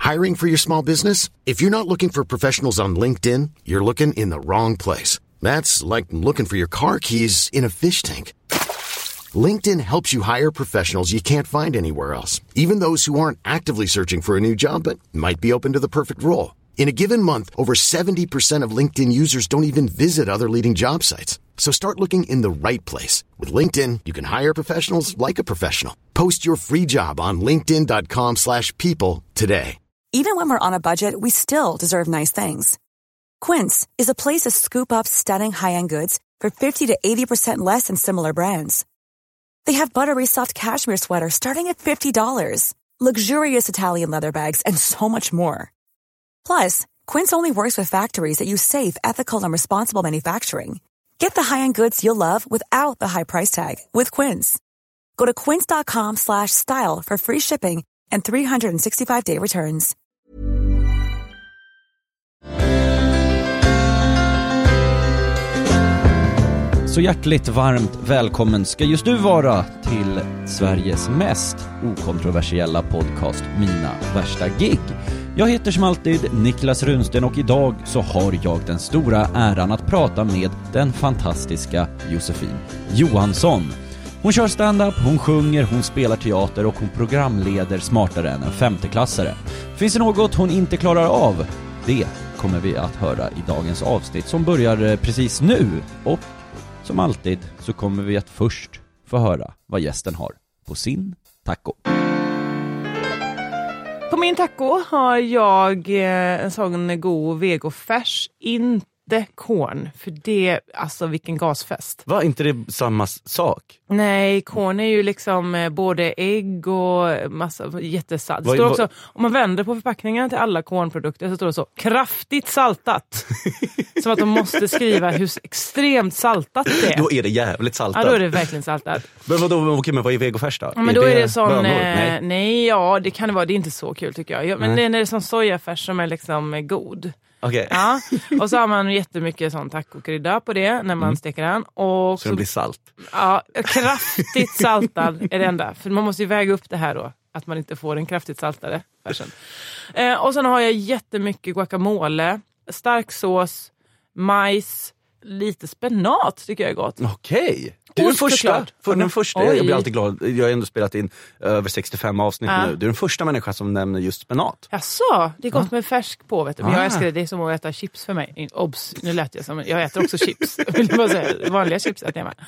Hiring for your small business? If you're not looking for professionals on LinkedIn, you're looking in the wrong place. That's like looking for your car keys in a fish tank. LinkedIn helps you hire professionals you can't find anywhere else, even those who aren't actively searching for a new job but might be open to the perfect role. In a given month, over 70% of LinkedIn users don't even visit other leading job sites. So start looking in the right place. With LinkedIn, you can hire professionals like a professional. Post your free job on linkedin.com/people today. Even when we're on a budget, we still deserve nice things. Quince is a place to scoop up stunning high-end goods for 50 to 80% less than similar brands. They have buttery soft cashmere sweaters starting at $50, luxurious Italian leather bags, and so much more. Plus, Quince only works with factories that use safe, ethical, and responsible manufacturing. Get the high-end goods you'll love without the high price tag with Quince. Go to quince.com/style for free shipping and 365-day returns. Så hjärtligt varmt välkommen ska just du vara till Sveriges mest okontroversiella podcast, Mina värsta gig. Jag heter som alltid Niklas Runsten och idag så har jag den stora äran att prata med den fantastiska Josefin Johansson. Hon kör stand-up, hon sjunger, hon spelar teater och hon programleder Smartare än en femteklassare. Finns det något hon inte klarar av? Det kommer vi att höra i dagens avsnitt som börjar precis nu. Och som alltid så kommer vi att först få höra vad gästen har på sin taco. På min taco har jag en sån god vegofärs, inte korn. För det, alltså vilken gasfest. Var inte det samma sak? Nej, korn är ju liksom både ägg och massa jättesalt. Det står också, om man vänder på förpackningarna till alla kornprodukter så står det så, kraftigt saltat. Som att de måste skriva hur extremt saltat det är. Då är det jävligt saltat. Ja, då är det verkligen saltat. Men vadå, okej, men vad är vegofärs då? Ja, men då är det sån, nej, ja, det kan det vara, det är inte så kul tycker jag. Men det är sån sojafärs som är liksom god. Okay. Ja, och så har man jättemycket sån tacokrydda på det när man steker den. Och så den blir salt? Ja, kraftigt saltad är det enda. För man måste ju väga upp det här då. Att man inte får den kraftigt saltade färsen. Och sen har jag jättemycket guacamole, stark sås, majs, lite spenat tycker jag är gott. Okej. Du är den första. Den första. Jag blir alltid glad. Jag har ändå spelat in över 65 avsnitt nu. Du är den första människan som nämner just spenat. Jaså, det är gott med färsk på, vet du. Men jag älskar det. Det är som att äta chips för mig. Obs, nu lät jag som... Jag äter också chips. Vill bara säga. Vanliga chips äter jag med.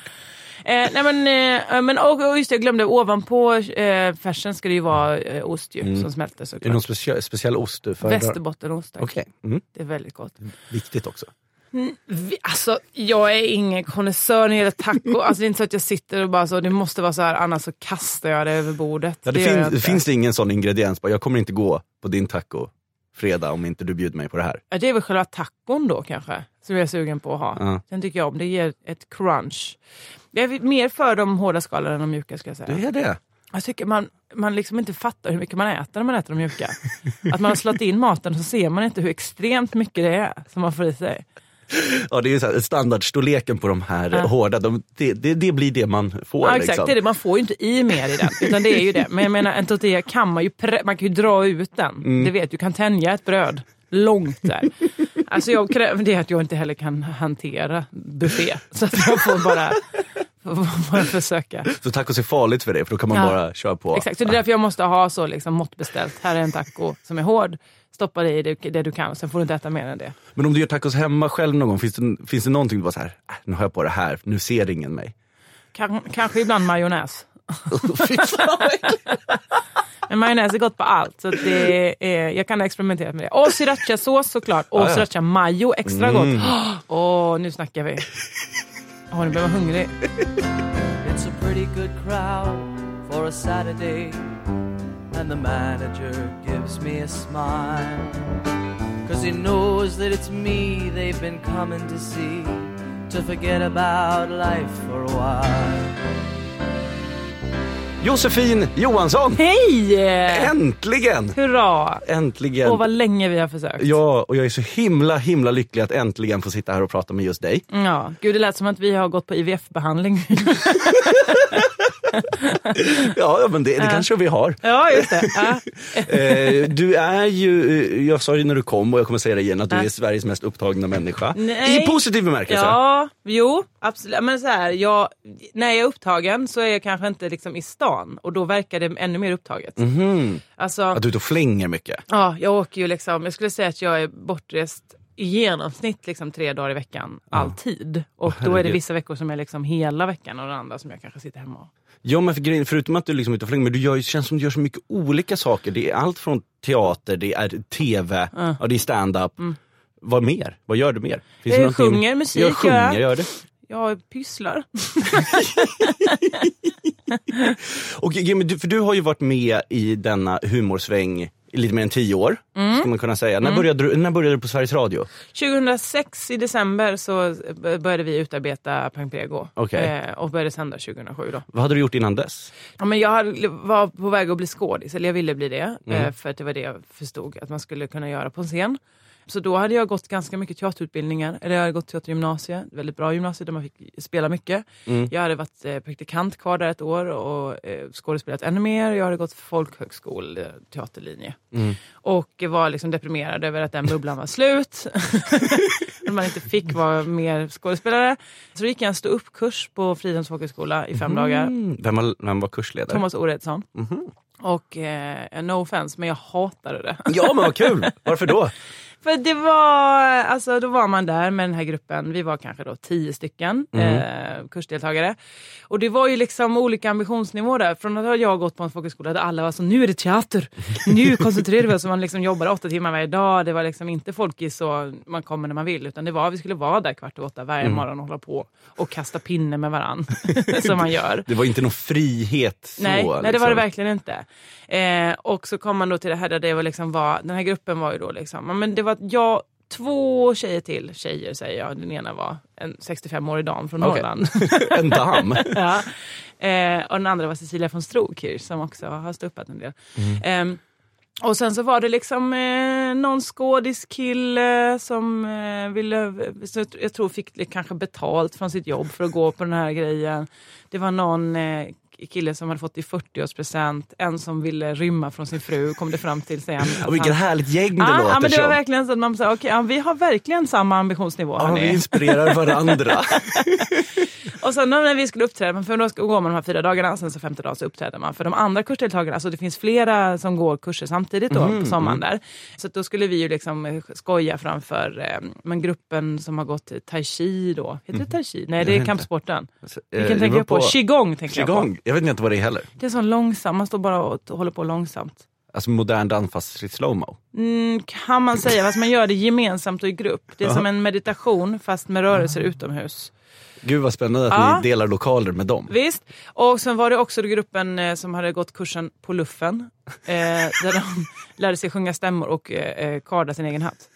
Och just det, jag glömde, ovanpå färsen ska det ju vara ost som smälter såklart. Är det någon speciell ost du föredrar? Västerbottenost. Okej. Det är väldigt gott. Viktigt också. Alltså, jag är ingen konnässör när det gäller taco. Alltså det är inte så att jag sitter och bara så, det måste vara så här, annars så kastar jag det över bordet. Ja, finns det ingen sån ingrediens? Jag kommer inte gå på din taco fredag om inte du bjuder mig på det här. Ja, det är väl själva tacon då kanske, som jag är sugen på att ha. Ja. Sen tycker jag om det ger ett crunch. Jag är mer för de hårda skalorna än de mjuka, ska jag säga. Det är det. Jag tycker man liksom inte fattar hur mycket man äter när man äter de mjuka. Att man har slått in maten så ser man inte hur extremt mycket det är som man får i sig. Ja, det är ju så här, standardstorleken på de här hårda, det blir det man får. Ja, exakt, liksom. Det är det. Man får ju inte i mer i den, utan det är ju det. Men jag menar, en tortilla kan man kan ju dra ut den. Det vet du, kan tänja ett bröd långt där. Alltså jag kräver det att jag inte heller kan hantera buffé. Så att jag får bara försöka. Så tacos är farligt för det, för då kan man bara köra på. Exakt, så det är därför jag måste ha så liksom måttbeställt. Här är en taco som är hård. Stoppa det i det du kan, sen får du inte äta mer än det. Men om du gör tacos hemma själv någon gång, finns det någonting du bara så här, nu har jag på det här, nu ser ingen mig. Kanske ibland majonnäs. Men majonnäs är gott på allt, så det är, jag kan experimentera med det. Och sriracha-sås såklart, och sriracha mayo extra gott. Nu snackar vi. Nu blir man hungrig. It's a pretty good crowd for a Saturday. And the manager gives me a smile, 'cause he knows that it's me they've been coming to see, to forget about life for a while. Josefin Johansson! Hej! Äntligen! Hurra! Äntligen! Och vad länge vi har försökt. Ja, och jag är så himla lycklig att äntligen få sitta här och prata med just dig. Ja, gud, det lät som att vi har gått på IVF-behandling. Ja, men det kanske vi har. Ja, just det. Du är ju, jag sa det när du kom och jag kommer säga det igen, att du är Sveriges mest upptagna människa. Nej. I positiv bemärkelse. Ja, jo, absolut. Men så här, när jag är upptagen så är jag kanske inte liksom i stan. Och då verkar det ännu mer upptaget. Alltså, att du då flänger mycket. Ja, jag åker ju liksom, jag skulle säga att jag är bortrest i genomsnitt liksom 3 dagar i veckan, alltid. Och då är det vissa veckor som är liksom hela veckan och den andra som jag kanske sitter hemma och... Ja, men förutom att du liksom inte flänger, men du känns som du gör så mycket olika saker. Det är allt från teater, det är tv, och det är stand-up. Vad mer? Vad gör du mer? Finns jag sjunger musik. Jag sjunger, gör det. Jag pysslar. Och för du har ju varit med i denna humorsväng i lite mer än 10 år, ska man kunna säga. När började du på Sveriges Radio? 2006 i december så började vi utarbeta Pang Prego. Okay. Och började sända 2007 då. Vad hade du gjort innan dess? Ja, men jag var på väg att bli skådis, eller jag ville bli det. För att det var det jag förstod att man skulle kunna göra på en scen. Så då hade jag gått ganska mycket teaterutbildningar. Eller jag hade gått teatergymnasiet, väldigt bra gymnasiet där man fick spela mycket. Jag hade varit praktikant kvar där 1 år och skådespelat ännu mer. Jag hade gått folkhögskol teaterlinje. Och var liksom deprimerad över att den bubblan var slut. Att man inte fick vara mer skådespelare. Så då gick jag en stå-upp-kurs på Fridhems folkhögskola i 5 dagar. Vem var kursledare? Thomas Oredsson. Och no offense, men jag hatade det. Ja, men vad kul! Varför då? För det var, alltså då var man där med den här gruppen, vi var kanske då 10 stycken kursdeltagare. Och det var ju liksom olika ambitionsnivåer där. Från att jag gått på en folkhögskola där alla var så, nu är det teater, nu koncentrerar vi oss, man liksom jobbade 8 timmar varje dag. Det var liksom inte folk i så man kommer när man vill, utan det var, vi skulle vara där 7:15 varje morgon och hålla på och kasta pinne med varann som man gör. Det var inte någon frihet så. Nej, liksom. det var det verkligen inte. Och så kom man då till det här där det var liksom den här gruppen var ju då liksom, men det var jag 2 tjejer säger jag. Den ena var en 65-årig dam från Norrland. En dam? Ja. Och den andra var Cecilia von Strohkirch som också har stuppat en del. Och sen så var det liksom någon skådiskille som ville, jag tror fick kanske betalt från sitt jobb för att gå på den här grejen. Det var någon kille som hade fått i 40-årspresent, en som ville rymma från sin fru, kom det fram till sen. Och vilket härligt gäng det låter. Ja, men det var verkligen så att man sa, okej, vi har verkligen samma ambitionsnivå. Ja, vi inspirerar varandra. Och sen när vi skulle uppträda, för då går man de här 4 dagarna, sen så 5:e dagen så uppträder man. För de andra kursdeltagarna, alltså det finns flera som går kurser samtidigt då på sommaren där. Så då skulle vi ju liksom skoja framför men gruppen som har gått tai chi då. Heter det tai chi? Nej, det är kampsporten. Vilken tänker jag på? Qigong tänker jag på. Jag vet inte vad det är heller. Det är så långsamt, man står bara och håller på långsamt. Alltså modern dans fast i slowmo. Kan man säga, fast man gör det gemensamt och i grupp. Det är som en meditation fast med rörelser utomhus. Gud vad spännande att ni delar lokaler med dem. Visst. Och sen var det också gruppen som hade gått kursen på luffen. Där de lärde sig sjunga stämmor och karda sin egen hatt.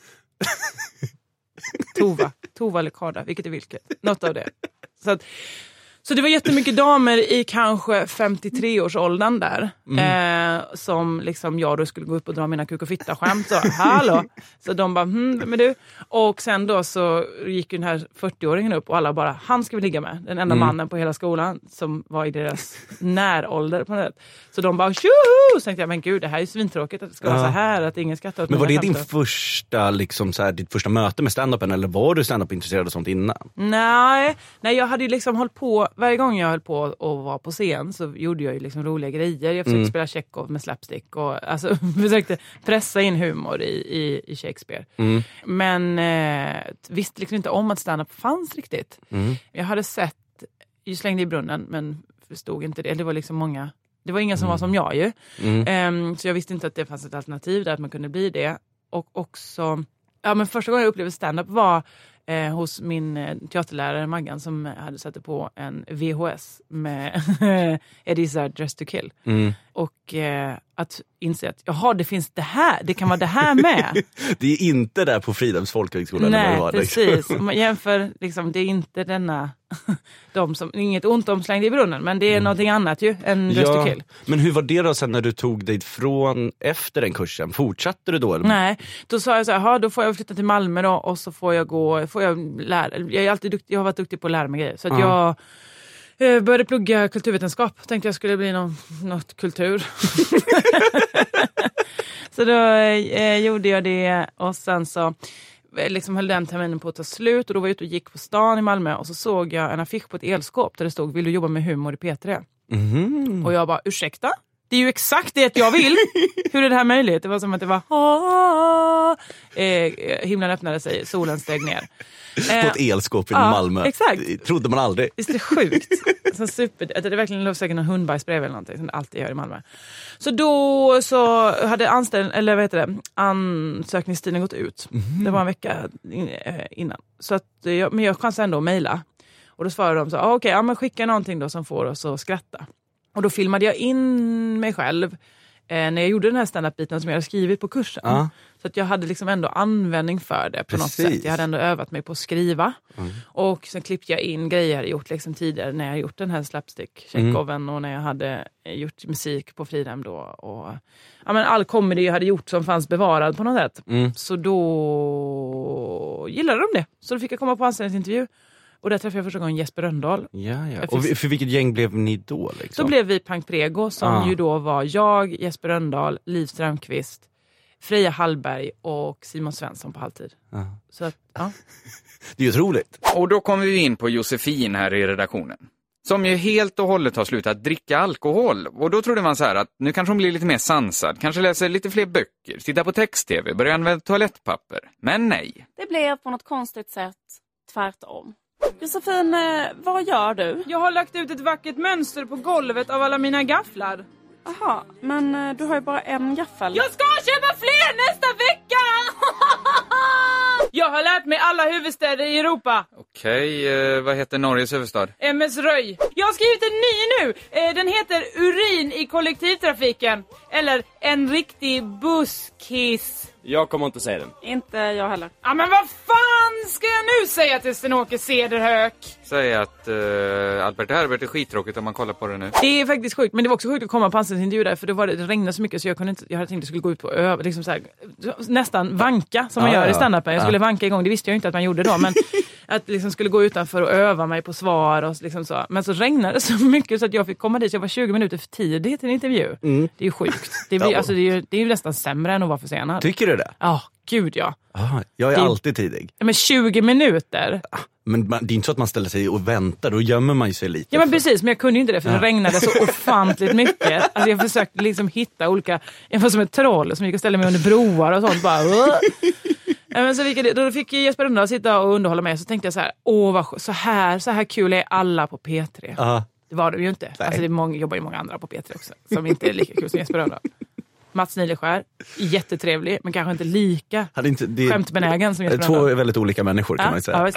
Tova eller karda, vilket är vilket. Något av det. Så det var jättemycket damer i kanske 53-årsåldern där. Som liksom jag då skulle gå upp och dra mina kuk- och fitta-skämt. Så, hallå! Så de bara, vem är du? Och sen då så gick den här 40-åringen upp och alla bara, han ska vi ligga med. Den enda mannen på hela skolan som var i deras närålder på något sätt. Så de bara, tjoho! Så tänkte jag, men gud, det här är ju svintråkigt att det ska vara så här, att ingen skrattar åt. Men var det din första, liksom, så här, ditt första möte med stand-upen, eller var du stand-up intresserad av sånt innan? Nej, jag hade ju liksom hållit på, varje gång jag höll på att vara på scen så gjorde jag ju liksom roliga grejer. Jag försökte spela Chekhov med slapstick och alltså, försökte pressa in humor i Shakespeare. Men visste liksom inte om att stand-up fanns riktigt. Jag hade sett ju Slängd i brunnen, men förstod inte det. Det var liksom många, det var ingen som var som jag ju. Så jag visste inte att det fanns ett alternativ där att man kunde bli det. Och också, men första gången jag upplevde stand-up var hos min teaterlärare Maggan som hade satt på en VHS med Eddie Izzard Dressed to Kill. Och att inse att jaha, det finns det här, det kan vara det här med. Det är inte där på Fridhems folkhögskola. Nej, precis. Om man jämför, liksom, det är inte denna de som, inget ont om Slängd i brunnen, men det är någonting annat ju än Dressed to Kill. Men hur var det då sen när du tog dig från efter den kursen? Fortsatte du då? Eller? Nej, då sa jag så här, då får jag flytta till Malmö då och så får jag lära. Jag har varit duktig på att lära mig grejer. Så att Jag började plugga kulturvetenskap. Tänkte jag skulle bli något kultur. Så då gjorde jag det. Och sen så liksom höll den terminen på att ta slut. Och då var jag ute och gick på stan i Malmö. Och så såg jag en affisch på ett elskåp där det stod: vill du jobba med humor i P3? Och jag bara, ursäkta? Det är ju exakt det jag vill. Hur är det här möjligt? Det var som att det var himlen öppnade sig, solen steg ner. På ett elskåp i Malmö. Exakt. Det trodde man aldrig. Visst är det sjukt? Så super, det är verkligen låg säkert någon hundbajs bredvid eller någonting som det alltid gör i Malmö. Så då så hade ansökningstiden gått ut. Det var en vecka innan. Så att men jag chansade ändå att mejla. Och då svarade de så, okej, men skicka någonting då som får oss att skratta. Och då filmade jag in mig själv när jag gjorde den här stand-up-biten som jag hade skrivit på kursen. Så att jag hade liksom ändå användning för det på något sätt. Jag hade ändå övat mig på att skriva. Och sen klippte jag in grejer jag hade gjort liksom tidigare när jag gjort den här slapstick-checkoven och när jag hade gjort musik på Fridhem då. Och all comedy jag hade gjort som fanns bevarad på något sätt. Så då gillade de det. Så då fick jag komma på anställningsintervju. Och där träffade jag första gången Jesper Rönndahl. Ja. Och för vilket gäng blev ni då? Liksom? Då blev vi Punk Prego som ju då var jag, Jesper Rönndahl, Liv Strömqvist, Freja Hallberg och Simon Svensson på halvtid. Så att, Det är ju otroligt. Och då kommer vi in på Josefin här i redaktionen. Som ju helt och hållet har slutat dricka alkohol. Och då trodde man så här att nu kanske hon blir lite mer sansad. Kanske läser lite fler böcker, tittar på text-tv, börjar använda toalettpapper. Men nej. Det blev på något konstigt sätt tvärtom. Josefin, vad gör du? Jag har lagt ut ett vackert mönster på golvet av alla mina gafflar. Aha, men du har ju bara en gaffel. Jag ska köpa fler nästa vecka! Jag har lärt mig alla huvudstäder i Europa. Okej, vad heter Norges huvudstad? MS Röj. Jag har skrivit en ny nu. Den heter Urin i kollektivtrafiken. Eller En riktig busskiss. Jag kommer inte säga den. Inte jag heller. Ja, men vad fan ska jag nu säga till Sten-Åke Cederhök? Säg att Albert Herbert är skittråkigt om man kollar på det nu. Det är faktiskt sjukt, men det var också sjukt att komma på anställningsintervju där. För det regnade så mycket så jag hade tänkt att jag skulle gå ut på liksom så här, nästan vanka som man gör i stand-upen. Jag skulle vanka igång, det visste jag inte att man gjorde då. Men att liksom skulle gå utanför och öva mig på svar och liksom så. Men så regnade det så mycket så att jag fick komma dit. Jag var 20 minuter för tidigt till en intervju. Det är ju sjukt. Det är ju nästan sämre än att vara försenad. Tycker du det? Ja, gud ja. Jag är alltid tidig. Men 20 minuter. Men det är inte så att man ställer sig och väntar, då gömmer man ju sig lite. Ja men precis, men jag kunde ju inte det för det regnade så ofantligt mycket. Alltså jag försökte liksom hitta olika, jag var som ett troll som gick och ställde mig under broar och sånt bara. Men så då fick Jesper Rönndahl sitta och underhålla mig, så tänkte jag så här, så här kul är alla på P3. Det var det ju inte. Alltså det jobbar ju många andra på P3 också som inte är lika kul som Jesper Rönndahl. Mats Nileskär, jättetrevlig, men kanske inte lika skämtbenägen som Jesper Rönndahl. Två väldigt olika människor kan man säga.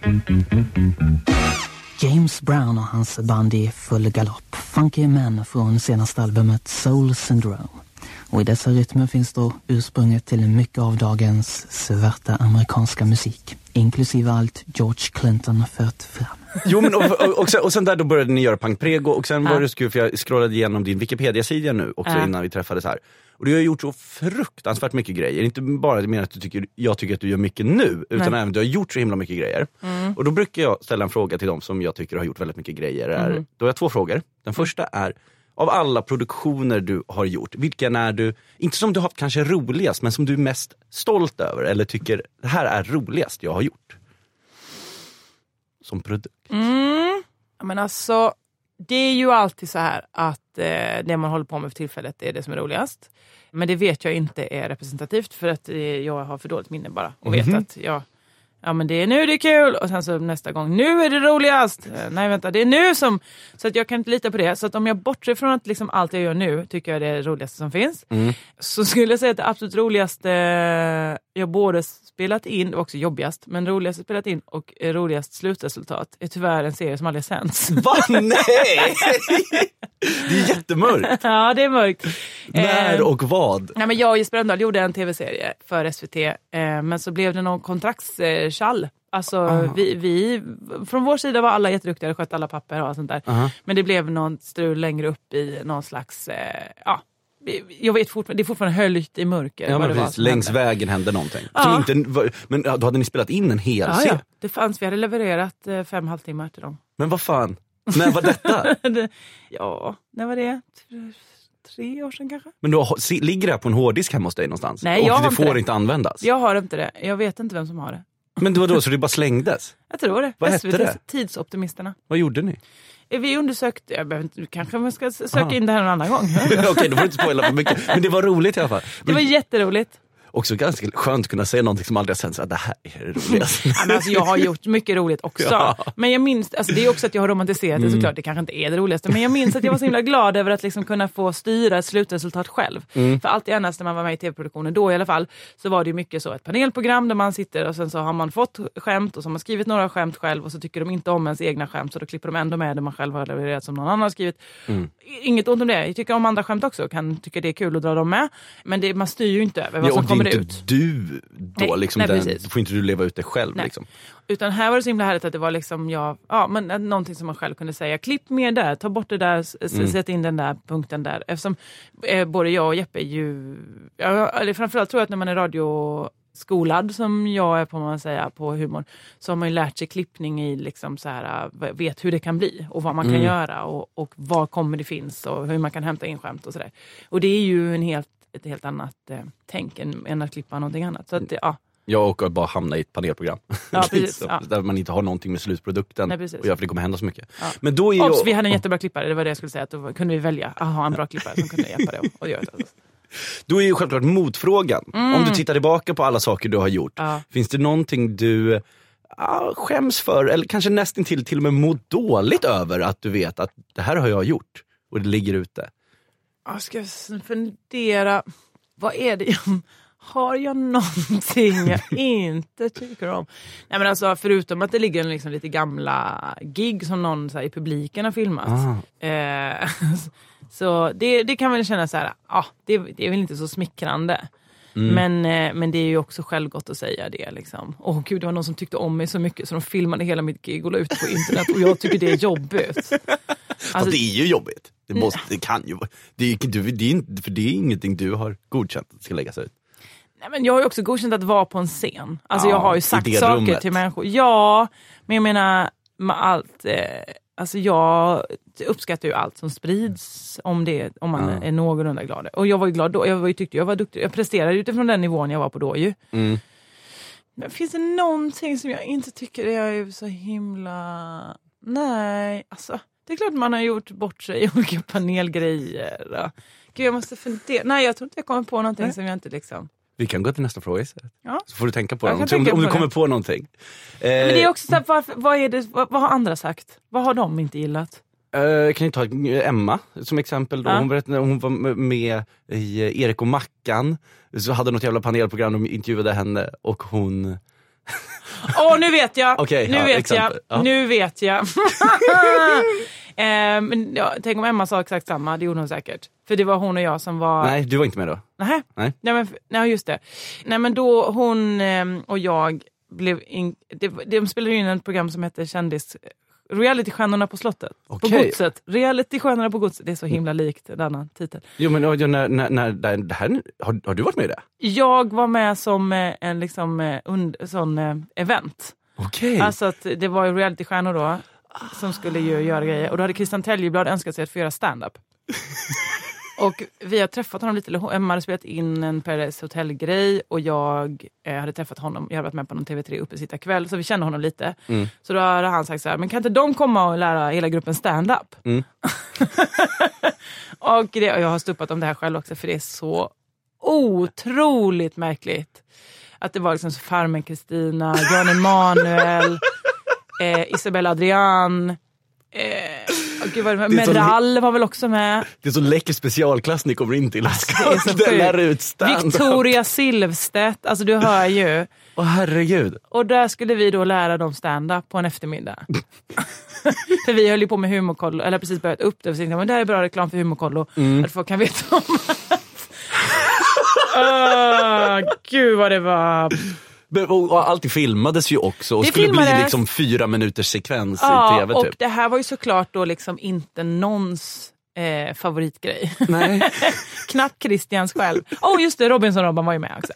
James Brown och hans band i full galopp. Funky män från senaste albumet Soul Syndrome. Och i dessa rytmer finns då ursprunget till mycket av dagens svarta amerikanska musik. Inklusive allt George Clinton fört fram. Jo, men och sen där då började ni göra Punk Prego. Och sen var det skul, för jag scrollade igenom din Wikipedia-sida nu också innan vi träffades här. Och du har gjort så fruktansvärt mycket grejer. Inte bara det menar att jag tycker att du gör mycket nu, utan även du har gjort så himla mycket grejer. Och då brukar jag ställa en fråga till dem som jag tycker har gjort väldigt mycket grejer. Då har jag 2 frågor. Den första är, av alla produktioner du har gjort, vilken är du, inte som du har haft kanske roligast, men som du är mest stolt över eller tycker, det här är roligast jag har gjort som produkt? Men alltså, det är ju alltid så här att det man håller på med för tillfället är det som är roligast. Men det vet jag inte är representativt, för att jag har för dåligt minne bara. Och vet att men det är nu det är kul. Och sen så nästa gång, nu är det roligast. Nej vänta, det är nu som... Så att jag kan inte lita på det. Så att om jag bortser från att liksom allt jag gör nu tycker jag det är det roligaste som finns. Så skulle jag säga att det absolut roligaste jag både spelat in, och också jobbigast, men roligaste spelat in och roligast slutresultat är tyvärr en serie som aldrig sänds. Va? Nej! Det är jättemörkt. Ja, det är mörkt. När och vad? Nej, men jag och Jesper Rönndahl gjorde en tv-serie för SVT, men så blev det någon kontraktskall. Alltså vi från vår sida var alla jätteduktiga och skötte alla papper och sånt där. Men det blev någon strul längre upp i någon slags jag vet fortfarande, det är fortfarande höljt i mörker. Ja, men precis, längs vägen hände någonting. Som inte, men då hade ni spelat in en hel serie. Det fanns, vi hade levererat 5,5 timmar till dem. Men vad fan? När var detta? Ja, när var det? 3 år sedan kanske. Men då ligger det här på en hårddisk hemma hos dig någonstans? Nej, och jag har det får inte användas? Jag har inte det. Jag vet inte vem som har det. Men då så det bara slängdes? Jag tror det. Vad hette det? Tidsoptimisterna. Vad gjorde ni? Vi undersökte, kanske man ska söka in det här en annan gång. Okej, då får du inte spoila för mycket. Men det var roligt i alla fall. Det var jätteroligt. Också ganska skönt att kunna säga någonting som aldrig har sett, så att det här är det roligaste. Alltså, jag har gjort mycket roligt också. Ja. Men jag minns, alltså, det är också att jag har romantiserat det såklart. Det kanske inte är det roligaste. Men jag minns att jag var så himla glad över att liksom kunna få styra ett slutresultat själv. För allt annars när man var med i tv-produktionen, då i alla fall, så var det ju mycket så ett panelprogram där man sitter och sen så har man fått skämt och så har man skrivit några skämt själv och så tycker de inte om ens egna skämt, så då klipper de ändå med det man själv har levererat som någon annan har skrivit. Inget ont om det. Jag tycker om andra skämt också, kan tycka det är kul att dra dem med. Men man styr ju inte över vad som kommer ut. Du då, liksom då får inte du leva ut det själv. Liksom. Utan här var det så himla härligt att det var liksom men någonting som man själv kunde säga, klipp med där, ta bort det där, sätt in den där punkten där. Eftersom både jag och Jeppe är ju, eller framförallt tror jag att när man är radioskolad som jag är på humor, så har man ju lärt sig klippning i liksom så här, vet hur det kan bli och vad man kan göra och var kommer det finns och hur man kan hämta in skämt och sådär. Och det är ju ett helt annat tänk än att klippa någonting annat. Så att, Jag åker bara hamna i ett panelprogram. Ja, precis, där man inte har någonting med slutprodukten. Nej, och jag, för det kommer hända så mycket. Ja. Men då är vi hade en jättebra klippare, det var det jag skulle säga. Att då kunde vi välja att ha en bra klippare som kunde hjälpa det och göra det. Då är ju självklart motfrågan. Om du tittar tillbaka på alla saker du har gjort. Finns det någonting du skäms för? Eller kanske nästan till och med mår dåligt över att du vet att det här har jag gjort. Och det ligger ute. Jag ska fundera. Vad är det? Har jag någonting jag inte tycker om? Nej, men alltså, förutom att det ligger liksom lite gamla gig som någon så här, i publiken har filmat. Så det kan väl kännas så här. Det är väl inte så smickrande. Men det är ju också självgott att säga det liksom. Gud, det var någon som tyckte om mig så mycket så de filmade hela mitt gig och la ut på internet och jag tycker det är jobbigt. Alltså, det är ju jobbigt. Det kan ju vara. För det är ingenting du har godkänt att ska läggas ut. Nej, men jag har ju också godkänt att vara på en scen. Alltså jag har ju sagt saker till människor. Ja, men jag menar med allt. Alltså jag uppskattar ju allt som sprids om man är någorlunda glad. Och jag var ju glad då. Tyckte jag var duktig. Jag presterade utifrån den nivån jag var på då ju. Men finns det någonting som jag inte tycker är så himla... Nej, alltså det är klart man har gjort bort sig i olika panelgrejer. Gud, jag måste fundera. Nej, jag tror inte jag kommer på någonting som jag inte liksom... Vi kan gå till nästa fråga istället. Ja. Så får du tänka på det. Om du kommer på någonting. Men det är också så här, vad har andra sagt? Vad har de inte gillat? Kan ni ta Emma som exempel då? Hon berättade när hon var med i Erik och Mackan. Så hade något jävla panelprogram, de intervjuade henne och hon... Nu vet jag! Okay, nu vet jag. Men tänk om Emma sa exakt samma, det gjorde hon säkert. För det var hon och jag som var... Nej, du var inte med då. Nej, just det. Nej, men då hon och jag blev... De spelade in ett program som heter Reality-stjärnorna på slottet. Okay. På godset. Reality-stjärnorna på godset. Det är så himla likt en annan titel. Jo, men när det här, har du varit med i det? Jag var med som en liksom sån event. Okej. Alltså att det var ju reality-stjärnor då som skulle ju göra grejer. Och då hade Christian Täljeblad önskat sig att få göra stand-up. Och vi har träffat honom lite. Emma hade spelat in en Paradise Hotel-grej och jag hade träffat honom. Jag hade varit med på någon TV3 uppe sitta kväll, så vi kände honom lite. Så då hade han sagt så här, men kan inte de komma och lära hela gruppen stand-up? Och jag har stuppat om det här själv också, för det är så otroligt märkligt. Att det var liksom Farmen Kristina, Jan Emanuel, Isabella Adrian... Medall var väl också med. Det är så läcker specialklass ni kommer in till. Victoria Silvstedt, alltså du hör ju. Herregud. Och där skulle vi då lära dem stand-up på en eftermiddag. För vi höll ju på med humorkollo, eller precis börjat upp det. Men det här är bra reklam för humorkollo. Att folk kan veta om gud vad det var... Och allt filmades ju också. Och det skulle bli liksom 4 minuters sekvens i tv typ. Och det här var ju såklart då liksom inte någons favoritgrej. Nej. Knappt Christians själv. Just det, Robinson-Robban var ju med också.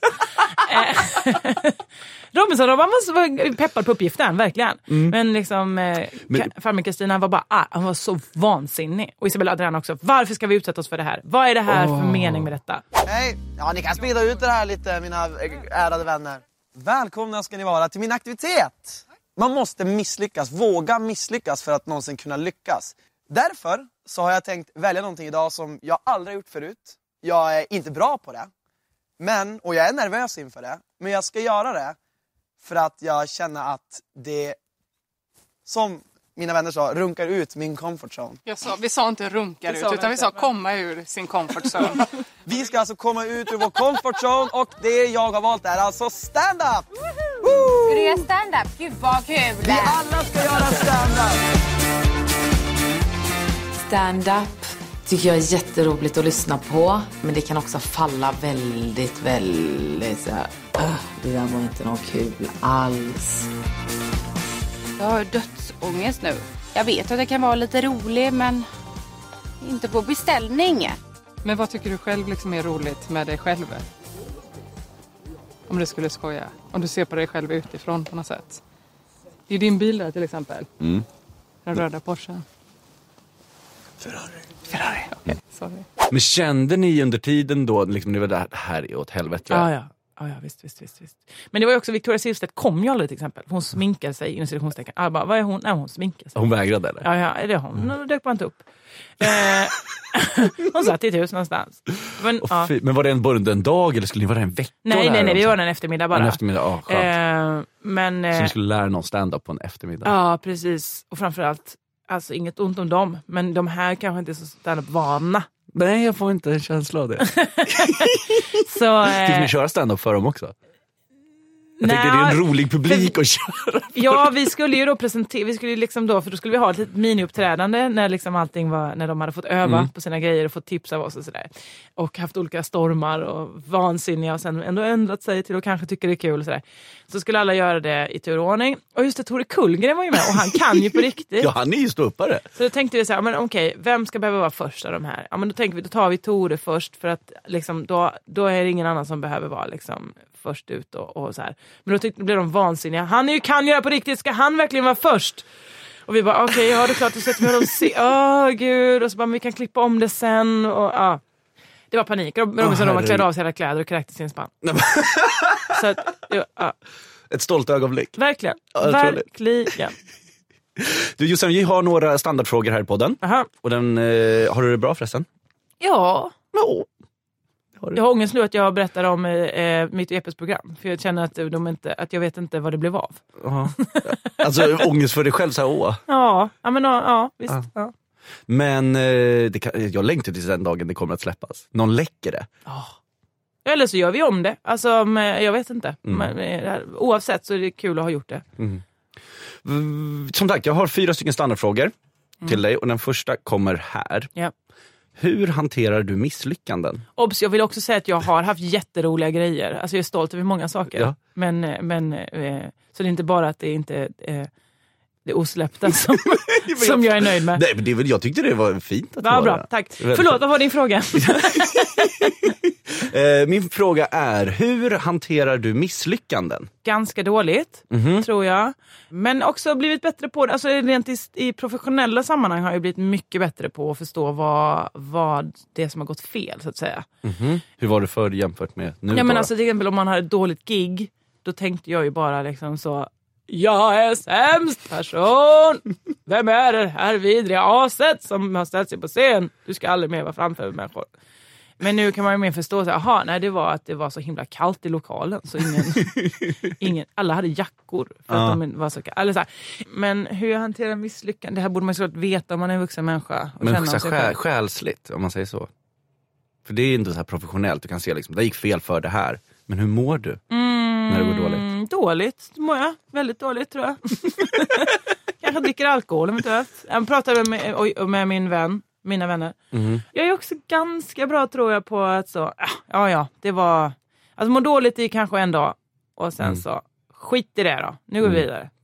Robinson-Robban var peppad på uppgiften, verkligen. Men liksom farmen Kristina var bara, hon var så vansinnig. Och Isabella Adrian också, varför ska vi utsätta oss för det här? Vad är det här för mening med detta? Hej, ni kan sprida ut det här lite, mina ärade vänner. Välkomna ska ni vara till min aktivitet. Man måste misslyckas, våga misslyckas för att någonsin kunna lyckas. Därför så har jag tänkt välja någonting idag som jag aldrig gjort förut. Jag är inte bra på det. Och jag är nervös inför det. Men jag ska göra det för att jag känner att det, som mina vänner sa, runkar ut min comfort zone. Vi sa inte runkar ut, utan vi sa komma ur sin comfort zone. Vi ska alltså komma ut ur vår comfort zone och det jag har valt är alltså stand-up! Ska du göra stand-up? Gud vad kul! Vi alla ska göra stand-up! Stand-up tycker jag är jätteroligt att lyssna på. Men det kan också falla väldigt, väldigt så här, det där var inte något kul alls. Jag har dödsångest nu. Jag vet att det kan vara lite rolig, men inte på beställning. Men vad tycker du själv liksom är roligt med dig själv? Om du skulle skoja. Om du ser på dig själv utifrån på något sätt. Det är din bil där till exempel. Den röda Porschen. Ferrari. Okay, sorry. Men kände ni under tiden då, liksom, det var det här är åt helvete? Ja, visst. Men det var ju också Victoria Silvstedt kom ju aldrig till exempel. Hon sminkade sig inom citationstecken. Bara, vad är hon? Nej, hon sminkade sig. Hon vägrade eller? Ja, det är hon. Nu dök man inte upp. Hon satt i ett hus någonstans. Men var det en dag eller skulle ni vara en vecka? Nej, vi var en eftermiddag bara. En eftermiddag, skönt. Så ni skulle lära någon stand-up på en eftermiddag? Ja, precis. Och framförallt, alltså inget ont om dem, men de här kanske inte är så stand-up-vana. Nej, jag får inte en känsla av det. Fick ni köra stand-up för dem också? Jag tänkte det är en rolig publik att köra. Ja, vi skulle ju då presentera, för då skulle vi ha ett litet mini-uppträdande när liksom allting var, när de hade fått öva på sina grejer och fått tips av oss och sådär. Och haft olika stormar och vansinniga och sen ändå ändrat sig till att kanske tycka det är kul och sådär. Så skulle alla göra det i turordning. Och just det, Tore Kullgren var ju med och han kan ju på riktigt. Ja, han är ju ståuppare. Så då tänkte vi så här, men okej, vem ska behöva vara först av de här? Ja, men då tänker vi, då tar vi Tore först för att liksom, då är det ingen annan som behöver vara liksom först ut och så här. Men då blev de vansinniga. Han kan göra på riktigt, ska han verkligen vara först? Och vi bara, okej, ja det är klart, du sätter med dem gud, och så bara, men vi kan klippa om det sen och det var panik. Robinson klädde av sig hela kläder och kräkte sin spann. Så att, ett stolt ögonblick. Verkligen. Verkligen. Du Jossan, vi har några standardfrågor här i podden. Aha. Och har du det bra förresten? Ja. Jag har ångest nu att jag berättar om mitt EPS-program. För jag känner att jag vet inte vad det blev av. Alltså ångest för dig själv så här, Ja, visst. Ja. Men jag längtar till den dagen det kommer att släppas. Någon läcker det. Eller så gör vi om det. Alltså, jag vet inte. Men, oavsett så är det kul att ha gjort det. Som sagt, jag har 4 stycken standardfrågor till dig. Och den första kommer här. Ja. Hur hanterar du misslyckanden? Obs, jag vill också säga att jag har haft jätteroliga grejer. Alltså jag är stolt över många saker. Ja. Men så det är inte bara att det inte det osläppta som jag är nöjd med. Nej, men jag tyckte det var fint att vara. Bra, tack. Förlåt, vad var din fråga? Min fråga är, hur hanterar du misslyckanden? Ganska dåligt, tror jag. Men också blivit bättre på det. Alltså rent i professionella sammanhang har jag blivit mycket bättre på att förstå vad det är som har gått fel, så att säga. Hur var det förr jämfört med nu? Ja, men alltså till exempel om man har ett dåligt gig, då tänkte jag ju bara liksom så: jag är sämst person. Vem är det här vidriga aset som har ställt sig på scen? Du ska aldrig mer vara framför människor. Men nu kan man ju mer förstå så, det var att det var så himla kallt i lokalen så alla hade jackor för att de var så kalla. Men hur jag hanterar misslyckanden, det här borde man såklart veta om man är en vuxen människa. Men själsligt, om man säger så. För det är inte så här professionellt, du kan se liksom, det gick fel för det här. Men hur mår du när det går dåligt? Dåligt, mår jag. Väldigt dåligt, tror jag. Kanske dricker alkohol, eventuellt. Jag pratade med mina vänner. Jag är också ganska bra, tror jag, på att så, det var, alltså må dåligt i kanske en dag och sen så skit i det då, nu går vi vidare.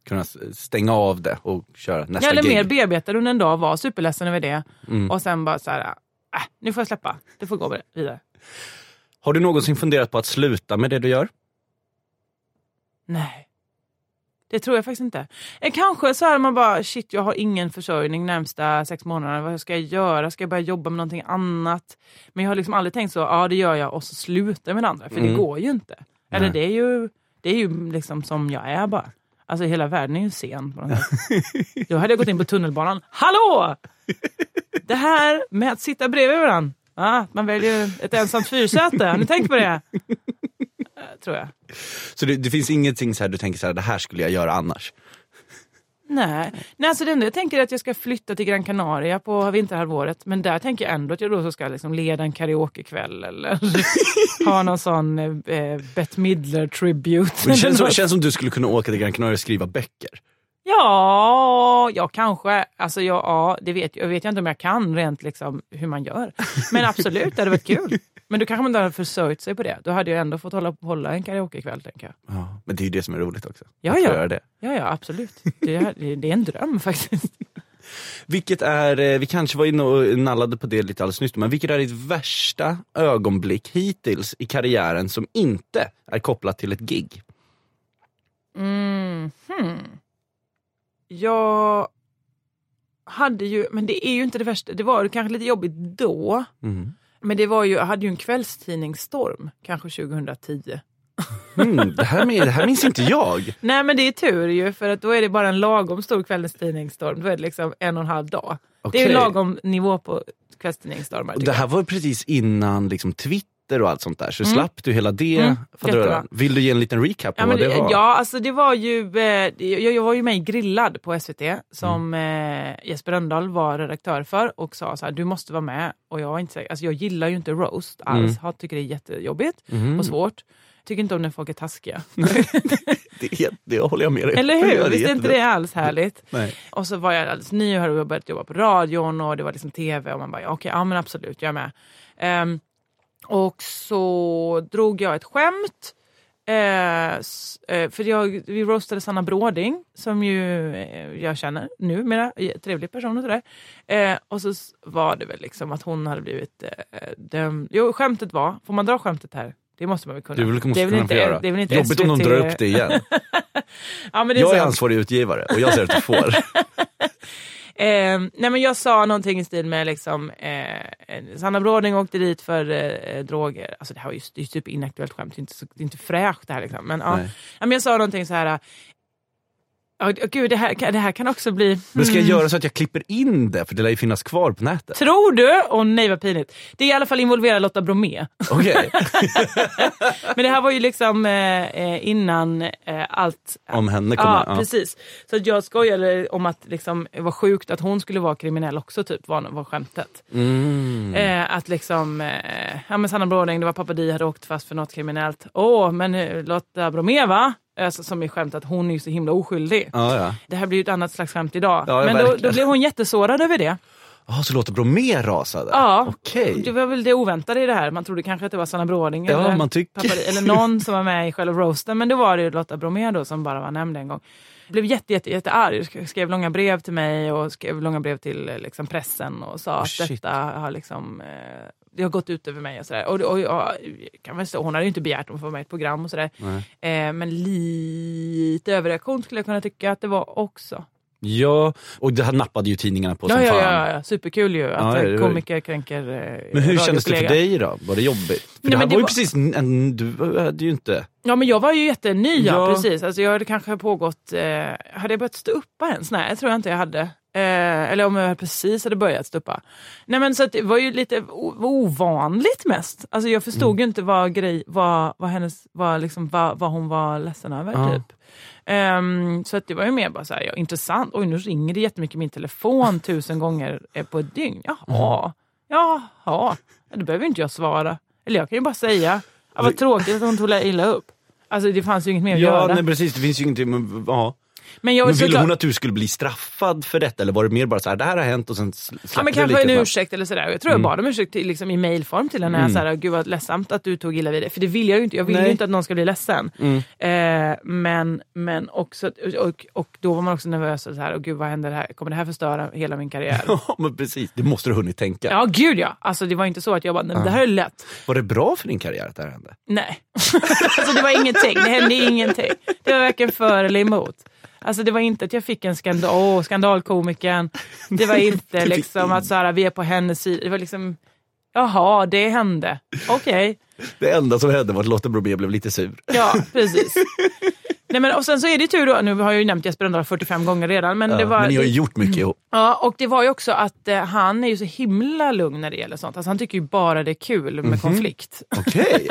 kunna stänga av det och köra nästa eller gig. mer bearbetad under en dag, var superledsen över det. Och sen bara så här, nu får jag släppa. Det får gå vidare. Har du någonsin funderat på att sluta med det du gör? Nej. Det tror jag faktiskt inte. Kanske så här man bara, shit, jag har ingen försörjning närmsta 6 månader. Vad ska jag göra? Ska jag börja jobba med någonting annat? Men jag har liksom aldrig tänkt så, ja det gör jag och så slutar jag med det andra. För det går ju inte. Eller det är ju liksom som jag är bara. Alltså hela världen är ju sen på något sätt. Då hade jag gått in på tunnelbanan. Hallå! Det här med att sitta bredvid varandra. Man väljer ett ensamt fyrsäte. Har ni tänkt på det? Tror jag. Så det finns ingenting så här du tänker så här, det här skulle jag göra annars? Nej, alltså det enda jag tänker är att jag ska flytta till Gran Canaria på vinterhalvåret. Men där tänker jag ändå att jag då så ska liksom leda en karaokekväll eller ha någon sån Bette Midler tribute. Det känns som du skulle kunna åka till Gran Canaria och skriva böcker. Ja, kanske. Alltså det vet jag vet inte om jag kan rent liksom hur man gör. Men absolut, det hade varit kul. Men då kanske man inte hade försörjt sig på det. Då hade jag ändå fått hålla en karaokekväll, tänker jag. Ja, men det är ju det som är roligt också. Ja, absolut. Det är en dröm faktiskt. Vilket är, vi kanske var inne och nallade på det lite alldeles nyss, men vilket är ditt värsta ögonblick hittills i karriären som inte är kopplat till ett gig? Jag hade ju, men det är ju inte det värsta. Det var kanske lite jobbigt då. Men jag hade ju en kvällstidningsstorm, kanske 2010. Det här minns inte jag. Nej, men det är tur ju, för att då är det bara en lagom stor kvällstidningsstorm. Då är det liksom 1,5 dag. Okay. Det är ju lagom nivå på kvällstidningsstormar. Det här var precis innan liksom Twitter och allt sånt där. Så slapp du hela det. Vill du ge en liten recap på vad det var? Ja, alltså det var ju... Jag var ju med i Grillad på SVT som Jesper Rönndahl var redaktör för och sa så här, du måste vara med. Och jag var inte säker. Alltså jag gillar ju inte roast alls. Jag tycker det är jättejobbigt och svårt. Tycker inte om när folk är taskiga. det håller jag med dig. Eller hur? Visst är inte det alls härligt? Nej. Och så var jag alldeles ny och hade börjat jobba på radion och det var liksom tv och man bara, okej, ja men absolut, jag är med. Och så drog jag ett skämt. För vi roastade Sanna Bråding som ju jag känner numera, trevlig person och sådär. Och så var det väl liksom att hon hade blivit dömd. Jo, skämtet var, får man dra skämtet här? Det måste man väl kunna. Det är väl inte jobbigt om de drar upp det igen. Ja, men det jag är ansvarig utgivare och jag säger att du får. Nej, men jag sa någonting i stil med liksom Sanna Bråding åkte dit för droger. Alltså det här var ju typ inaktuellt skämt. Det är inte fräscht det här liksom. Men, men jag sa någonting så här. Gud, det här kan också bli... Men ska jag göra så att jag klipper in det? För det lär ju finnas kvar på nätet. Tror du? Nej, vad pinigt. Det är i alla fall involverat Lotta Bromé. Okej. Men det här var ju liksom innan allt... Om henne kommer. Ja, precis. Så att jag skojade om att liksom, det var sjukt att hon skulle vara kriminell också, typ, var skämtet. Att liksom... men Sanna Bråding, det var pappa Di hade åkt fast för något kriminellt. Men Lotta Bromé, va? Alltså, som är skämt att hon är så himla oskyldig. Ja. Det här blir ju ett annat slags skämt idag. Ja, men då blev hon jättesårad över det. Så låter Bromé rasade? Ja, okej. Det var väl det oväntade i det här. Man trodde kanske att det var Sanna Bråding eller, man eller någon som var med i själva roasten. Men det var det Lotta Bromé då som bara var nämnd en gång. Blev jätte arg. Skrev långa brev till mig och skrev långa brev till liksom, pressen och sa att detta har liksom... det har gått ut över mig och sådär. Och kan man säga, hon hade ju inte begärt att få med ett program och sådär. Men lite överreaktion skulle jag kunna tycka att det var också. Ja, och det här nappade ju tidningarna på som fan. Ja, superkul ju att komiker kränker Men hur kändes det för dig då? Var det jobbigt? För det här var ju precis, du hade ju inte... Ja, men jag var ju jätteny, precis. Alltså jag hade kanske pågått... hade jag börjat stå uppa ens? Nej, jag tror jag inte jag hade. Eller om jag precis hade börjat stuppa. Nej, men så att det var ju lite ovanligt mest. Alltså jag förstod ju inte vad hon var ledsen över typ. Så att det var ju mer bara så här, intressant. Oj, nu ringer det jättemycket min telefon 1000 gånger på ett dygn. Jaha. Det behöver inte jag svara. Eller jag kan ju bara säga, vad tråkigt att hon tog illa upp. Alltså det fanns ju inget mer att göra. Nej, precis, det finns ju ingenting. Men ville hon att du skulle bli straffad för detta? Eller var det mer bara så här, det här har hänt och sen släppte men kanske en ursäkt eller sådär. Jag tror jag bad om ursäkt liksom i mejlform till henne. Så här, gud vad ledsamt att du tog illa vid det. För det vill jag ju inte. Jag vill ju inte att någon ska bli ledsen. Men också, och då var man också nervös så här, och gud vad händer här? Kommer det här förstöra hela min karriär? Ja, men precis. Det måste du hunnit tänka. Ja, gud ja. Alltså det var inte så att jag bara, nej, det här är lätt. Var det bra för din karriär att det här hände? Nej. Alltså det var ingenting. Det hände ingenting. Det var varken för eller emot. Alltså det var inte att jag fick en skandalkomikern. Det var inte liksom att så här, vi är på hennes sida. Det var liksom, jaha, det hände. Okej. Det enda som hände var att Lotta Bromé blev lite sur. Ja, precis. Nej, men, och sen så är det tur då, nu har jag ju nämnt Jesper Rönndahl 45 gånger redan. Men, det var, men ni har ju gjort mycket ihop. Ja, och det var ju också att han är ju så himla lugn när det gäller sånt. Alltså han tycker ju bara det är kul med konflikt. Okej.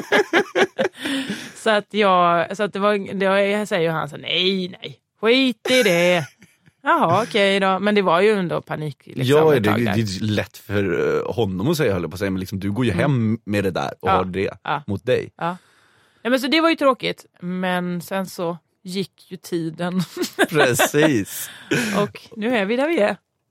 Så att det var, jag säger ju han så nej, skit i det. Jaha, okej då. Men det var ju ändå panik. Liksom, ja, det är lätt för honom att säga, höll jag på att säga. Men liksom, du går ju hem med det där och har det mot dig. Ja. Ja, men så det var ju tråkigt. Men sen så gick ju tiden. Precis. Och nu är vi där vi är.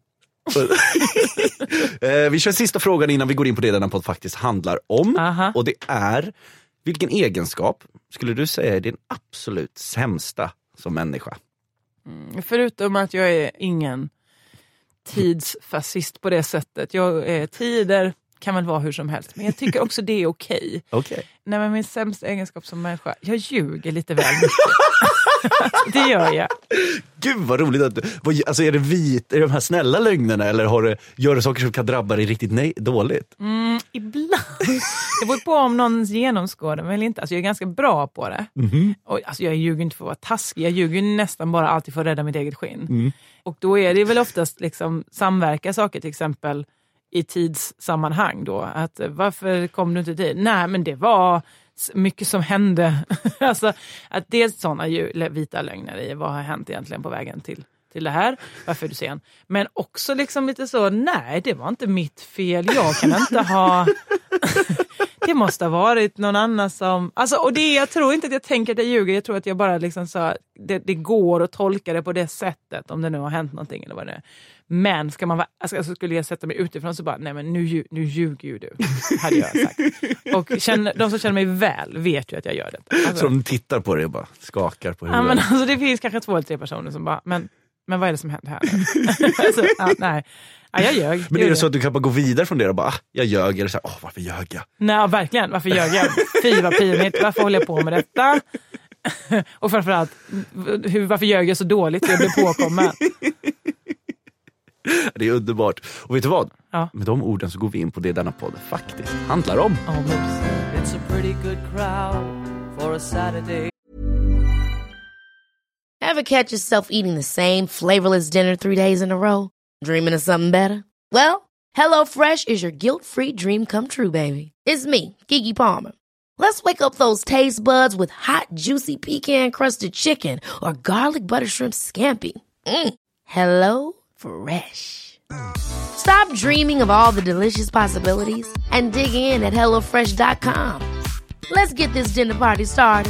Vi kör sista frågan innan vi går in på det denna podd faktiskt handlar om. Aha. Och det är, vilken egenskap skulle du säga är din absolut sämsta som människa? Förutom att jag är ingen tidsfascist på det sättet. Tider kan väl vara hur som helst. Men jag tycker också det är okej. Okay. Nej, men min sämsta egenskap som människa, jag ljuger lite väl mycket. Det gör jag. Gud vad roligt att du, alltså är det de här snälla lögnerna eller gör du saker som kan drabba dig riktigt dåligt? Ibland. Det beror på om någon genomskådar mig eller inte. Alltså jag är ganska bra på det. Och, alltså jag ljuger inte för att vara taskig. Jag ljuger nästan bara alltid för att rädda mitt eget skinn. Och då är det väl oftast liksom samverka saker, till exempel i tidssammanhang då. Att varför kom du inte dit? Nej, men det var mycket som hände. Alltså att det är sådana vita lögner i vad har hänt egentligen på vägen till det här. Varför är du sen? Men också liksom lite så, nej, det var inte mitt fel. Jag kan inte ha... Det måste ha varit någon annan som... Alltså, och jag tror inte att jag tänker att jag ljuger. Jag tror att jag bara liksom så... Det går att tolka det på det sättet. Om det nu har hänt någonting eller vad det är. Men ska man alltså skulle jag sätta mig utifrån så bara, nej men nu ljuger ju du. Hade jag sagt. Och de som känner mig väl vet ju att jag gör det. Alltså, så de tittar på det och bara skakar på huvudet. Ja, men alltså det finns kanske 2 eller 3 personer som bara, men vad är det som händer här? Alltså, nej. Ja, jag ljög. Men är det så att du kan bara gå vidare från det och bara, jag ljög, eller så här, varför ljög jag? Nej, verkligen, varför ljög jag? Fy vad pinigt, varför håller jag på med detta? Och framförallt, varför ljög jag så dåligt? Jag blev påkommen. Det är underbart. Och vet du vad? Ja. Med de orden så går vi in på det denna podd faktiskt handlar om. It's a pretty good crowd for a Saturday. Ever catch yourself eating the same flavorless dinner 3 days in a row? Dreaming of something better? Well, HelloFresh is your guilt-free dream come true, baby. It's me, Keke Palmer. Let's wake up those taste buds with hot, juicy pecan-crusted chicken or garlic butter shrimp scampi. Hello Fresh. Stop dreaming of all the delicious possibilities and dig in at HelloFresh.com. Let's get this dinner party started.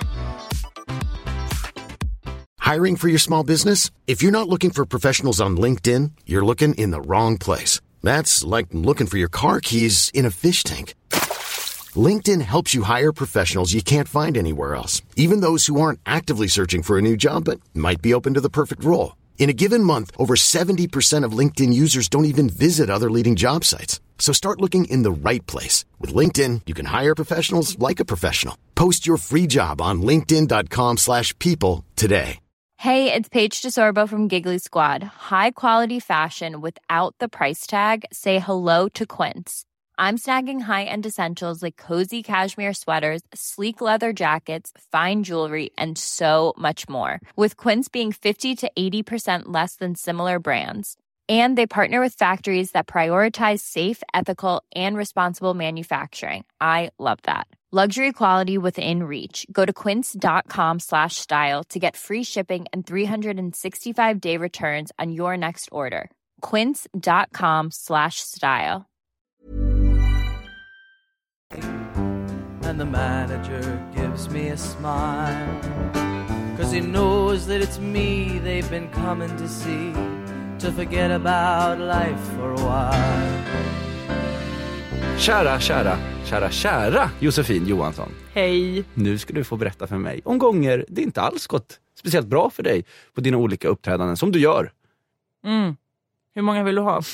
Hiring for your small business? If you're not looking for professionals on LinkedIn, you're looking in the wrong place. That's like looking for your car keys in a fish tank. LinkedIn helps you hire professionals you can't find anywhere else, even those who aren't actively searching for a new job but might be open to the perfect role. In a given month, over 70% of LinkedIn users don't even visit other leading job sites. So start looking in the right place. With LinkedIn, you can hire professionals like a professional. Post your free job on linkedin.com/people today. Hey, it's Paige DeSorbo from Giggly Squad. High quality fashion without the price tag. Say hello to Quince. I'm snagging high-end essentials like cozy cashmere sweaters, sleek leather jackets, fine jewelry, and so much more. With Quince being 50 to 80% less than similar brands. And they partner with factories that prioritize safe, ethical, and responsible manufacturing. I love that. Luxury quality within reach. Go to quince.com/style to get free shipping and 365-day returns on your next order. Quince.com/style. And the manager gives me a smile. 'Cause he knows that it's me they've been coming to see, to forget about life for a while. Kära Josefin Johansson. Hej. Nu ska du få berätta för mig om gånger det inte alls gått speciellt bra för dig på dina olika uppträdanden som du gör. Hur många vill du ha?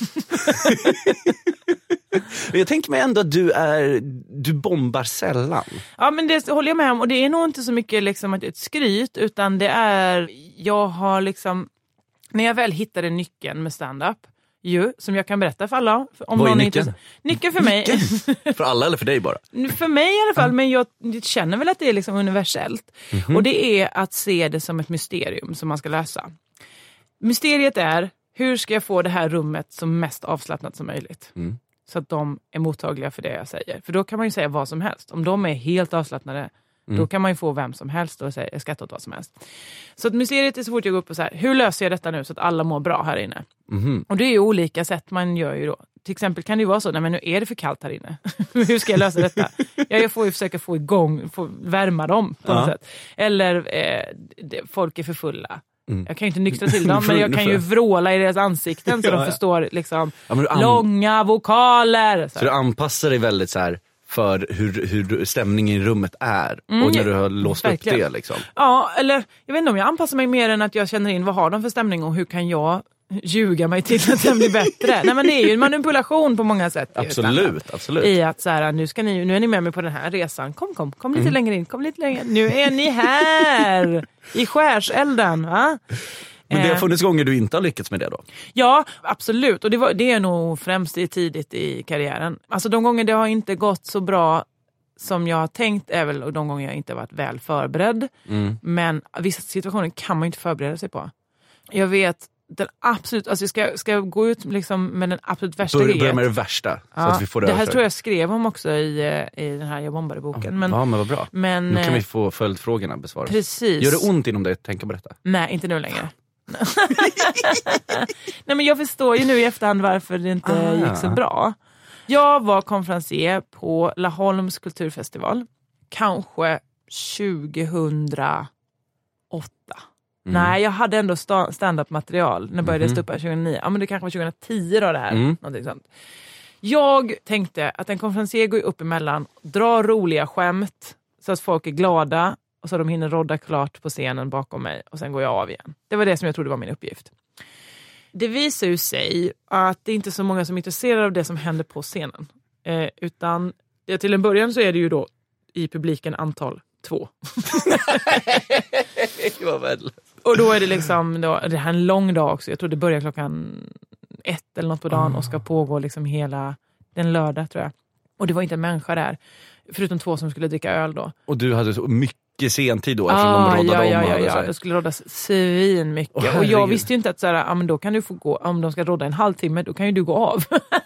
Jag tänker mig ändå att du bombar sällan. Ja, men det håller jag med om. Och det är nog inte så mycket liksom ett skryt, utan det är, jag har liksom, när jag väl hittade nyckeln med stand-up, som jag kan berätta för alla. Om vad är någon nyckeln? Nyckeln för mig. För alla eller för dig bara? För mig i alla fall, men jag känner väl att det är liksom universellt. Och det är att se det som ett mysterium som man ska lösa. Mysteriet är, hur ska jag få det här rummet som mest avslappnat som möjligt? Så att de är mottagliga för det jag säger. För då kan man ju säga vad som helst. Om de är helt avslappnade, då kan man ju få vem som helst och säga skratta åt vad som helst. Så att mysteriet är så fort jag går upp och så här, hur löser jag detta nu så att alla mår bra här inne? Och det är ju olika sätt man gör ju då. Till exempel kan det ju vara så, nej men nu är det för kallt här inne. Hur ska jag lösa detta? Jag får ju försöka få värma dem på något sätt. Eller folk är för fulla. Jag kan ju inte nyktra till dem, men jag kan ju vråla i deras ansikten så de förstår liksom långa vokaler. Så du anpassar dig väldigt så här för hur stämningen i rummet är och när du har låst upp det liksom. Ja, eller jag vet inte om jag anpassar mig mer än att jag känner in vad har de för stämning och hur kan jag ljuga mig till att den blir bättre. Nej, men det är ju en manipulation på många sätt. Absolut. I att så här, nu är ni med mig på den här resan. Kom lite längre in, kom lite längre. Nu är ni här i skärselden, va? Men det har funnits gånger du inte har lyckats med det då? Ja, absolut. Och det är nog främst tidigt i karriären. Alltså de gånger det har inte gått så bra som jag har tänkt är väl de gånger jag inte varit väl förberedd. Men vissa situationer kan man inte förbereda sig på. Jag vet den absolut, alltså ska jag gå ut liksom med den absolut värsta grejen. Börja med det värsta. Så att vi får det här tror jag skrev om också i den här Jag bombade boken. Men vad bra. Men, nu kan vi få följdfrågorna besvaras. Precis. Gör det ont inom dig att tänka på detta? Nej, inte nu längre. Nej, men jag förstår ju nu i efterhand varför det inte gick så bra. Jag var konferencier på Laholms kulturfestival. Kanske 2008. Nej, jag hade ändå stand-up material när jag började stå upp 2009. Ja, men det kanske var 2010 då det här. Någonting sånt. Jag tänkte att en konferencier går upp emellan, drar roliga skämt så att folk är glada och så de hinner rodda klart på scenen bakom mig och sen går jag av igen. Det var det som jag trodde var min uppgift. Det visar ju sig att det är inte så många som är intresserade av det som händer på scenen. Utan till en början så är det ju då i publiken antal 2. Och då är det liksom det här är en lång dag också. Jag tror det börjar 1 eller något på dagen och ska pågå liksom hela den lördag tror jag. Och det var inte en människa där. Förutom 2 som skulle dricka öl då. Och du hade så mycket sentid då eftersom de roddade om. Ja, det skulle roddas svin mycket. Och jag visste ju inte att såhär, men då kan du få gå, om de ska rodda en halvtimme, då kan ju du gå av.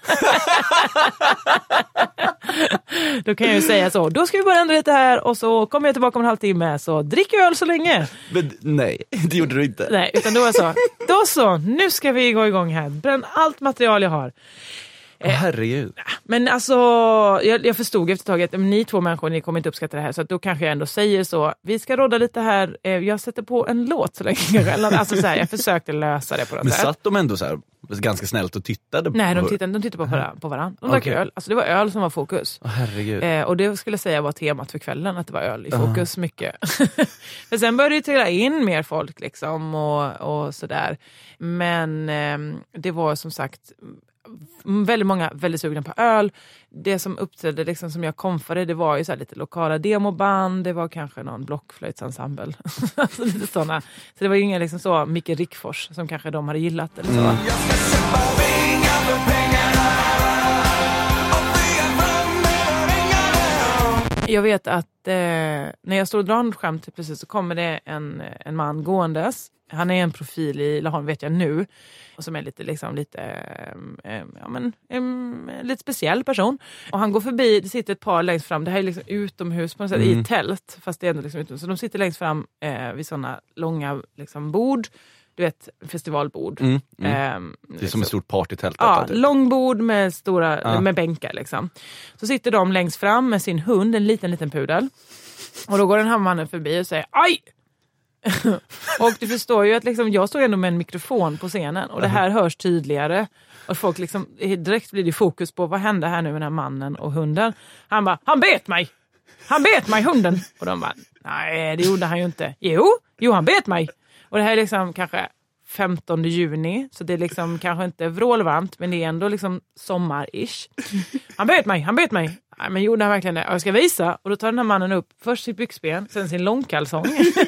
Då kan jag ju säga så, då ska vi bara ändra lite här och så kommer jag tillbaka om en halvtimme, så drick öl så länge. Men nej, det gjorde du inte. Nej, utan då var jag så, nu ska vi gå igång här. Bränn allt material jag har. Herregud. Men alltså, jag förstod efter taget att ni 2 människor, ni kommer inte uppskatta det här, så att då kanske jag ändå säger så, vi ska rodda lite här, jag sätter på en låt så länge. Alltså så här, jag försökte lösa det på något sätt. Men satt de ändå så här ganska snällt och tittade på? Nej, de tittade på varandra. De drack öl. Alltså det var öl som var fokus. Herregud. Och det skulle jag säga var temat för kvällen, att det var öl i fokus mycket. Men sen började det trilla in mer folk liksom och sådär. Men det var som sagt väldigt många väldigt sugna på öl. Det som uppträdde liksom, som jag konfade, det var ju så här lite lokala demoband, det var kanske någon blockflöjtsensemble. Alltså lite sådana. Så det var ju inga liksom så Micke Rickfors som kanske de hade gillat eller så. Jag vet att när jag står och drar något skämt precis så kommer det en man gåendes. Han är en profil i Laholm vet jag nu. Och som är lite speciell person. Och han går förbi, det sitter ett par längst fram. Det här är liksom utomhus på något sätt, i ett tält. Fast det är ändå liksom utomhus. Så de sitter längst fram vid sådana långa liksom, bord. Du vet, festivalbord. Det är som ett stort partytält. Ja, långbord med med bänkar liksom. Så sitter de längst fram med sin hund, en liten pudel. Och då går den här mannen förbi och säger, aj! Och du förstår ju att liksom, jag står ändå med en mikrofon på scenen och det här hörs tydligare. Och folk liksom, direkt blir det fokus på vad hände här nu med den här mannen och hunden. Han bara, han bet mig hunden. Och de bara, nej det gjorde han ju inte. Jo han bet mig. Och det här är liksom kanske 15 juni, så det är liksom kanske inte vrålvarmt, men det är ändå liksom sommar-ish. Han bet mig. Nej, men gjorde han verkligen det? Jag ska visa. Och då tar den här mannen upp först sitt byxben, sen sin långkalsong.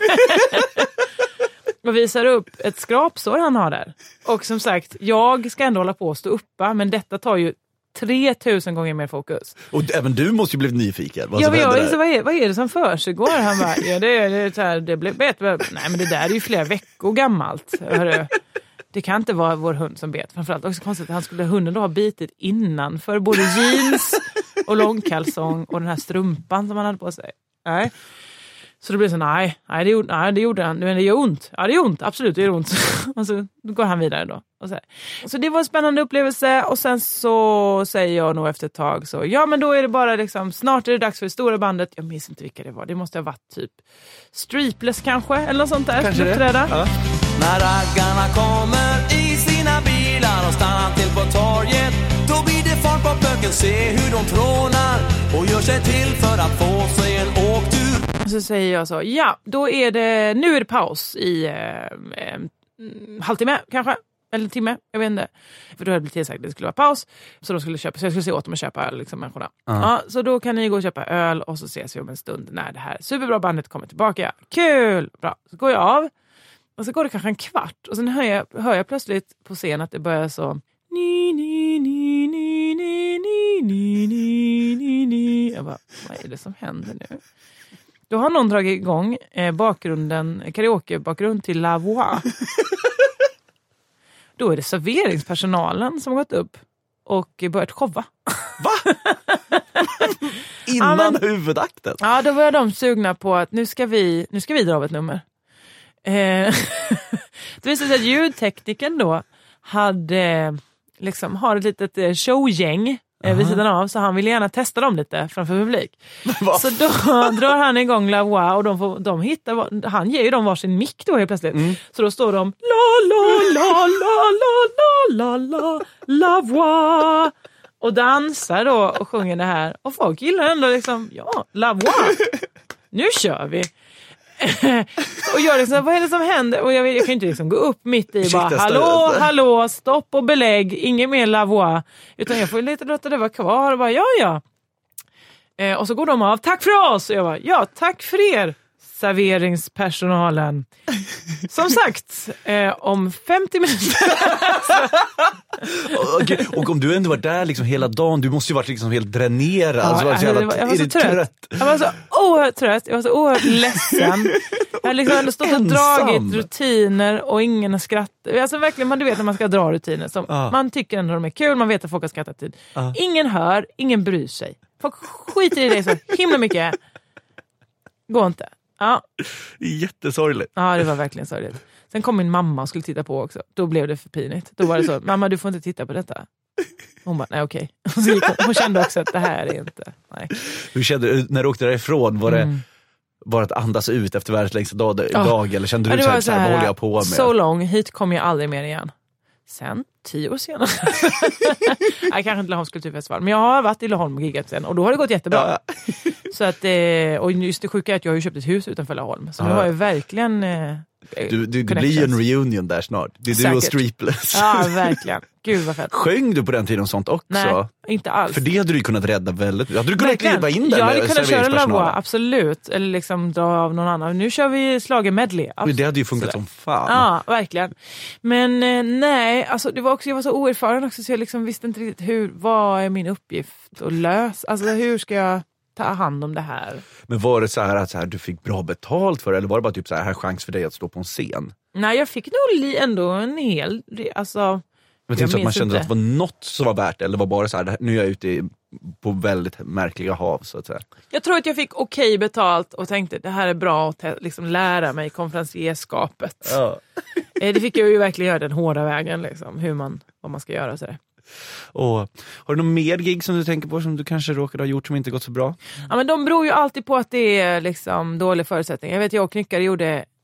Och visar upp ett skrapsår han har där. Och som sagt, jag ska ändå hålla på att stå uppa, men detta tar ju 3000 gånger mer fokus. Och även du måste ju bli nyfiken. Vad är det som försiggår? Han bara, det blev bättre. Nej, men det där är ju flera veckor gammalt. Hörru. Det kan inte vara vår hund som bet. Framförallt också konstigt att hunden då ha bitit innan för både jeans och långkalsong och den här strumpan som han hade på sig. Nej. Så det blir så, nej, det gjorde han. Men det gör ont. Ja, det gör ont. Absolut, det gör ont. Och så då går han vidare då. Så det var en spännande upplevelse. Och sen så säger jag nog efter ett tag så, ja men då är det bara liksom, snart är det dags för det stora bandet. Jag minns inte vilka det var. Det måste ha varit typ Streepless kanske, eller något sånt där. Kanske det. Ja. När raggarna kommer i sina bilar och stannar till på torget, då blir det fart på pöken, se hur de trånar och gör sig till för att få sig en åktur. Så säger jag så, ja, nu är det paus i halvtimme kanske, eller timme, jag vet inte. För då hade det blivit tillsagt att det skulle vara paus, så jag skulle se åt dem att köpa öl, liksom, människorna. Ja, så då kan ni gå och köpa öl och så ses vi om en stund när det här superbra bandet kommer tillbaka. Kul! Bra, så går jag av. Och så går det kanske en kvart. Och sen hör jag plötsligt på scen att det börjar så... Jag bara, vad är det som händer nu? Då har någon dragit igång karaoke-bakgrund till La Voix. Då är det serveringspersonalen som har gått upp och börjat showa. Va? Innan huvudakten? Ja, då var de sugna på att nu ska vi dra av ett nummer. Det visade sig att ljudtekniken då har ett litet showgäng vid sidan av, så han ville gärna testa dem lite framför publik. Så då drar han igång La Voix och de hittar, han ger ju dem varsin mick då helt plötsligt. Så då står de la la la la la la la La Voix och dansar då och sjunger det här, och folk gillar ändå liksom, ja, La Voix, nu kör vi. Och jag liksom, vad är det som händer? Och jag kan inte liksom gå upp mitt i bara, hallå, stopp och belägg, ingen mer La Voix, utan jag får lite låta det vara kvar och bara, ja. Och så går de av, tack för oss, och jag bara, ja, tack för er serveringspersonalen. Som sagt, om 50 minuter. Och om du ändå var där liksom hela dagen, du måste ju varit liksom helt dränerad. Ja, jag var så trött. Jag var så oerhört trött. Jag var så oerhört ledsen. Jag hade liksom stått och dragit rutiner och ingen har skrattat. Alltså verkligen, du vet när man ska dra rutiner. Som man tycker ändå de är kul, man vet att folk har skrattat tid. Ingen hör, ingen bryr sig. Folk skiter i det så himla mycket. Går inte. Ja. Jättesorgligt. Ja, det var verkligen sorgligt. Sen kom min mamma och skulle titta på också. Då blev det för pinigt. Då var det så, mamma du får inte titta på detta. Hon bara, nej okej. Hon kände också att det här är inte, nej. Hur kände du när du åkte därifrån? Var det bara att andas ut efter världens längsta dag? Eller kände du så här, vad håller jag på med? Så lång, hit kommer jag aldrig mer igen. Sen, 10 år senare. Jag kanske inte Laholms kulturfestival. Men jag har varit i Laholm och giggat sen. Och då har det gått jättebra. Så att, och just det sjuka är att jag har ju köpt ett hus utanför Laholm. Så nu har jag verkligen... Det blir ju en reunion där snart. Det är du och Streepless. Ja, verkligen. Gud vad fett. Sjöng du på den tiden sånt också? Nej, inte alls. För det hade du kunnat rädda väldigt. Hade du kunnat kliva in där? Jag hade kunnat köra La Voix, absolut. Eller liksom dra av någon annan. Nu kör vi slager medley. Det hade ju funkat som fan. Ja, verkligen. Men nej, alltså jag var så oerfaren också så jag liksom visste inte riktigt vad är min uppgift att lösa. Alltså hur ska jag ta hand om det här? Men var det så här att du fick bra betalt för det? Eller var det bara typ så här chans för dig att stå på en scen? Nej, jag fick nog ändå en hel... Alltså, men tänkte så att man kände att det var något som var värt, eller var bara så här, nu är jag ute på väldigt märkliga hav så att säga. Jag tror att jag fick okej betalt och tänkte det här är bra att liksom lära mig konferencierskapet. Ja. Det fick jag ju verkligen göra den hårda vägen liksom, vad man ska göra så där. Och har du någon mer gig som du tänker på som du kanske råkade ha gjort som inte gått så bra? Ja, men de beror ju alltid på att det är liksom dålig förutsättning. Jag vet, jag och Knyckare gjorde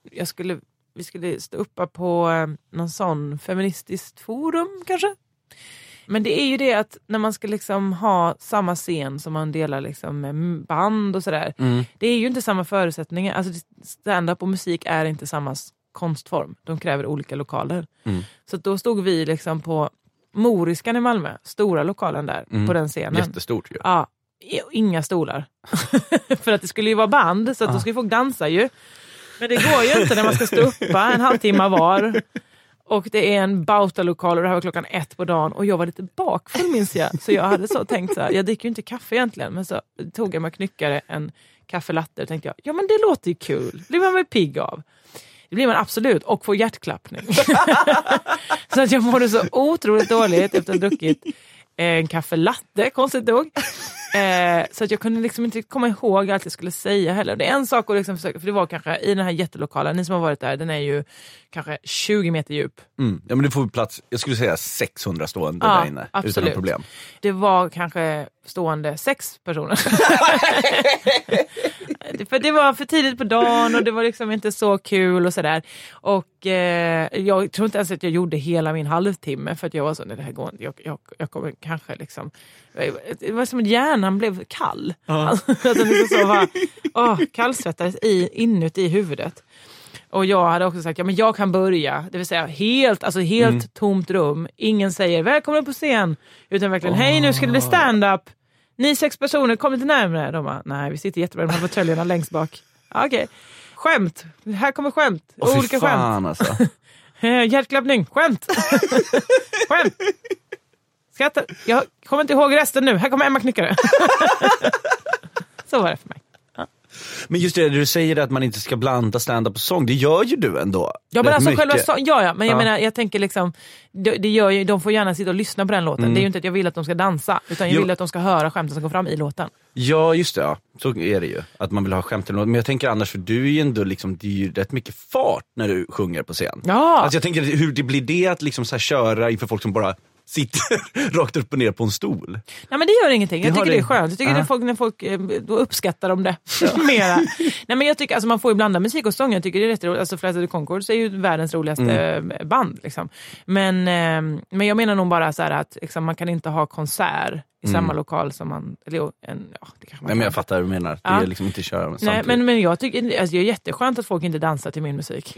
vi skulle stå uppe på någon sån feministiskt forum kanske. Men det är ju det att när man ska liksom ha samma scen som man delar liksom med band och sådär. Det är ju inte samma förutsättningar. Alltså stand-up och musik är inte samma konstform. De kräver olika lokaler. Så då stod vi liksom på Moriskan i Malmö. Stora lokalen där på den scenen. Jättestort ju. Ja, inga stolar. För att det skulle ju vara band så att då skulle folk dansa ju. Men det går ju inte när man ska stå uppa en halvtimme var. Och det är en bautalokal och det här var 1:00 på dagen. Och jag var lite bakfull minns jag. Så jag hade så tänkt så här, jag dricker ju inte kaffe egentligen. Men så tog jag med knyckare en kaffelatte och tänkte jag, ja men det låter ju kul. Det blir man väl pigg av. Det blir man absolut och får hjärtklappning. Så att jag mådde så otroligt dåligt efter att ha druckit en kaffelatte, konstigt nog. Så att jag kunde liksom inte komma ihåg allt jag skulle säga heller. Det är en sak att liksom försöka, för det var kanske i den här jättelokalen, ni som har varit där, den är ju kanske 20 meter djup. Ja, men det får plats, jag skulle säga 600 stående där inne, absolut. Utan något problem. Det var kanske stående 6 personer. För det var för tidigt på dagen och det var liksom inte så kul och sådär. Och jag tror inte ens att jag gjorde hela min halvtimme för att jag var så, nej det här går inte, jag kommer kanske liksom, det var som att hjärnan blev kall. Alltså, att den liksom så var kallsvettades inuti huvudet. Och jag hade också sagt, ja men jag kan börja. Det vill säga helt tomt rum. Ingen säger, välkommen på scen. Utan verkligen, hej nu ska det bli stand-up. Ni 6 personer, kom inte närmare. De bara, nej vi sitter jättebra i de här fåtöljerna längst bak. Okej. Skämt, här kommer skämt. Olika fan, skämt. Alltså. Hjärtklappning, skämt. Skämt. Skrattar. Jag kommer inte ihåg resten nu. Här kommer Emma Knyckare. Så var det för mig. Men just det du säger att man inte ska blanda stand-up och sång, det gör ju du ändå. Ja men alltså själva sång, men jag menar, jag tänker liksom, det gör ju, de får gärna sitta och lyssna på den låten. Det är ju inte att jag vill att de ska dansa, utan jag vill att de ska höra skämten som går fram i låten. Ja just det, så är det ju. Att man vill ha skämt eller något. Men jag tänker annars, för du är ju ändå liksom, det är ju rätt mycket fart när du sjunger på scen. Ja. Alltså jag tänker, hur det blir det att liksom så här köra inför folk som bara sitter rakt upp och ner på en stol. Nej men det gör ingenting. Jag tycker det är skönt. Jag tycker det är folk, när folk då uppskattar de det mera. Nej men jag tycker, alltså man får ju blanda musik och sång. Jag tycker det är rätt roligt. Alltså Flight of the Conchords är ju världens roligaste band liksom. Men jag menar nog bara så här att liksom, man kan inte ha konsert i samma lokal som man, eller det kanske man Nej men jag fattar vad du menar. Det är liksom inte köra samtidigt. Nej men jag tycker, alltså det är jätteskönt att folk inte dansar till min musik.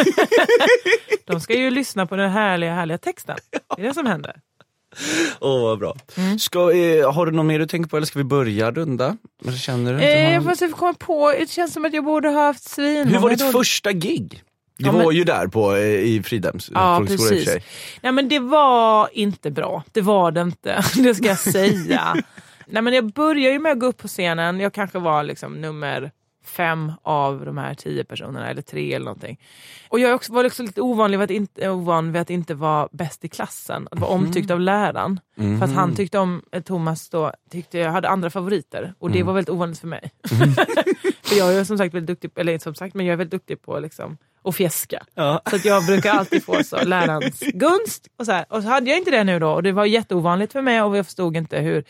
De ska ju lyssna på den härliga texten. Det är det som händer. Vad bra. Har du något mer du tänker på eller ska vi börja runda? Eller känner du jag får se komma på, det känns som att jag borde ha haft svin. Hur var ditt första gig? Det var ju där i Fridhems. Ja, precis. Nej men det var inte bra. Det var det inte, det ska jag säga. Nej men jag började ju med att gå upp på scenen. Jag kanske var liksom nummer 5 av de här 10 personerna, eller 3 eller någonting. Och jag var också lite ovan vid att inte vara bäst i klassen. Att vara omtyckt av läraren. För att han tyckte om, Thomas då, tyckte jag hade andra favoriter. Och det var väldigt ovanligt för mig. För jag är som sagt väldigt duktig, eller inte som sagt, men jag är väldigt duktig på liksom och fjäska. Ja. Så att jag brukar alltid få så lärarens gunst. Och så hade jag inte det nu då. Och det var jätteovanligt för mig och jag förstod inte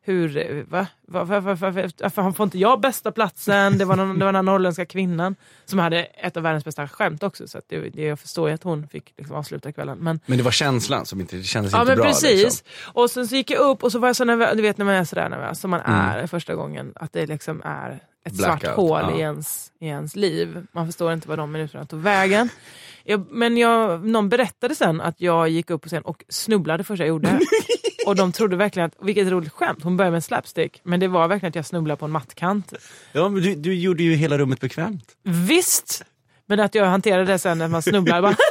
varför får inte jag bästa platsen? Det var den här norrländska kvinnan som hade ett av världens bästa skämt också. Så att jag förstår ju att hon fick liksom avsluta kvällen. Men det var känslan som inte, det kändes inte bra. Ja men precis. Liksom. Och sen så gick jag upp och så var jag så nervös. Du vet när man är sådär nervös som man är första gången. Att det liksom är ett blackout, svart hål i ens liv. Man förstår inte vad de minuterna tog vägen. Någon berättade sen att jag gick upp på scen och snubblade första jag gjorde. Och de trodde verkligen att, vilket roligt skämt, hon började med en slapstick. Men det var verkligen att jag snubblade på en mattkant. Ja, men du gjorde ju hela rummet bekvämt. Visst! Men att jag hanterade det sen när man snubblar bara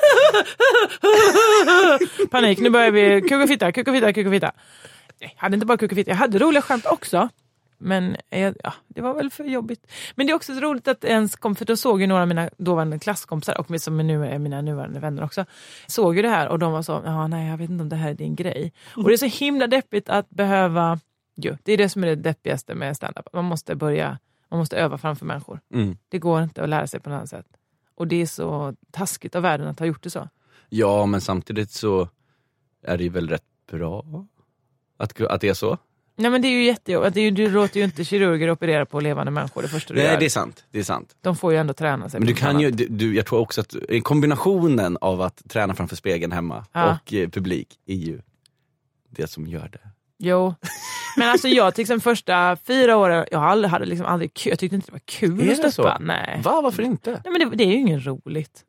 panik, nu börjar vi kuk och fitta. Jag hade inte bara kuk och fitta, jag hade roliga skämt också. Men det var väl för jobbigt. Men det är också så roligt att ens kom, för då såg ju några av mina dåvarande klasskompisar och som nu är mina nuvarande vänner också, såg ju det här och de var så, nej jag vet inte om det här är din grej. Och det är så himla deppigt att behöva, det är det som är det deppigaste med stand-up. Man måste öva framför människor. Det går inte att lära sig på något annat sätt. Och det är så taskigt av världen att ha gjort det så. Ja, men samtidigt så är det väl rätt bra att det är så. Nej, men det är ju jättejobbigt. Du låter ju inte kirurger operera på levande människor det första du gör. Nej, det är sant. De får ju ändå träna sig. Men du kan ju, jag tror också att kombinationen av att träna framför spegeln hemma och publik är ju det som gör det. Jo, men alltså jag tyckte de första 4 åren, jag hade liksom aldrig kul. Jag tyckte inte det var kul att stoppa. Nej. Varför inte? Nej, men det är ju ingen roligt.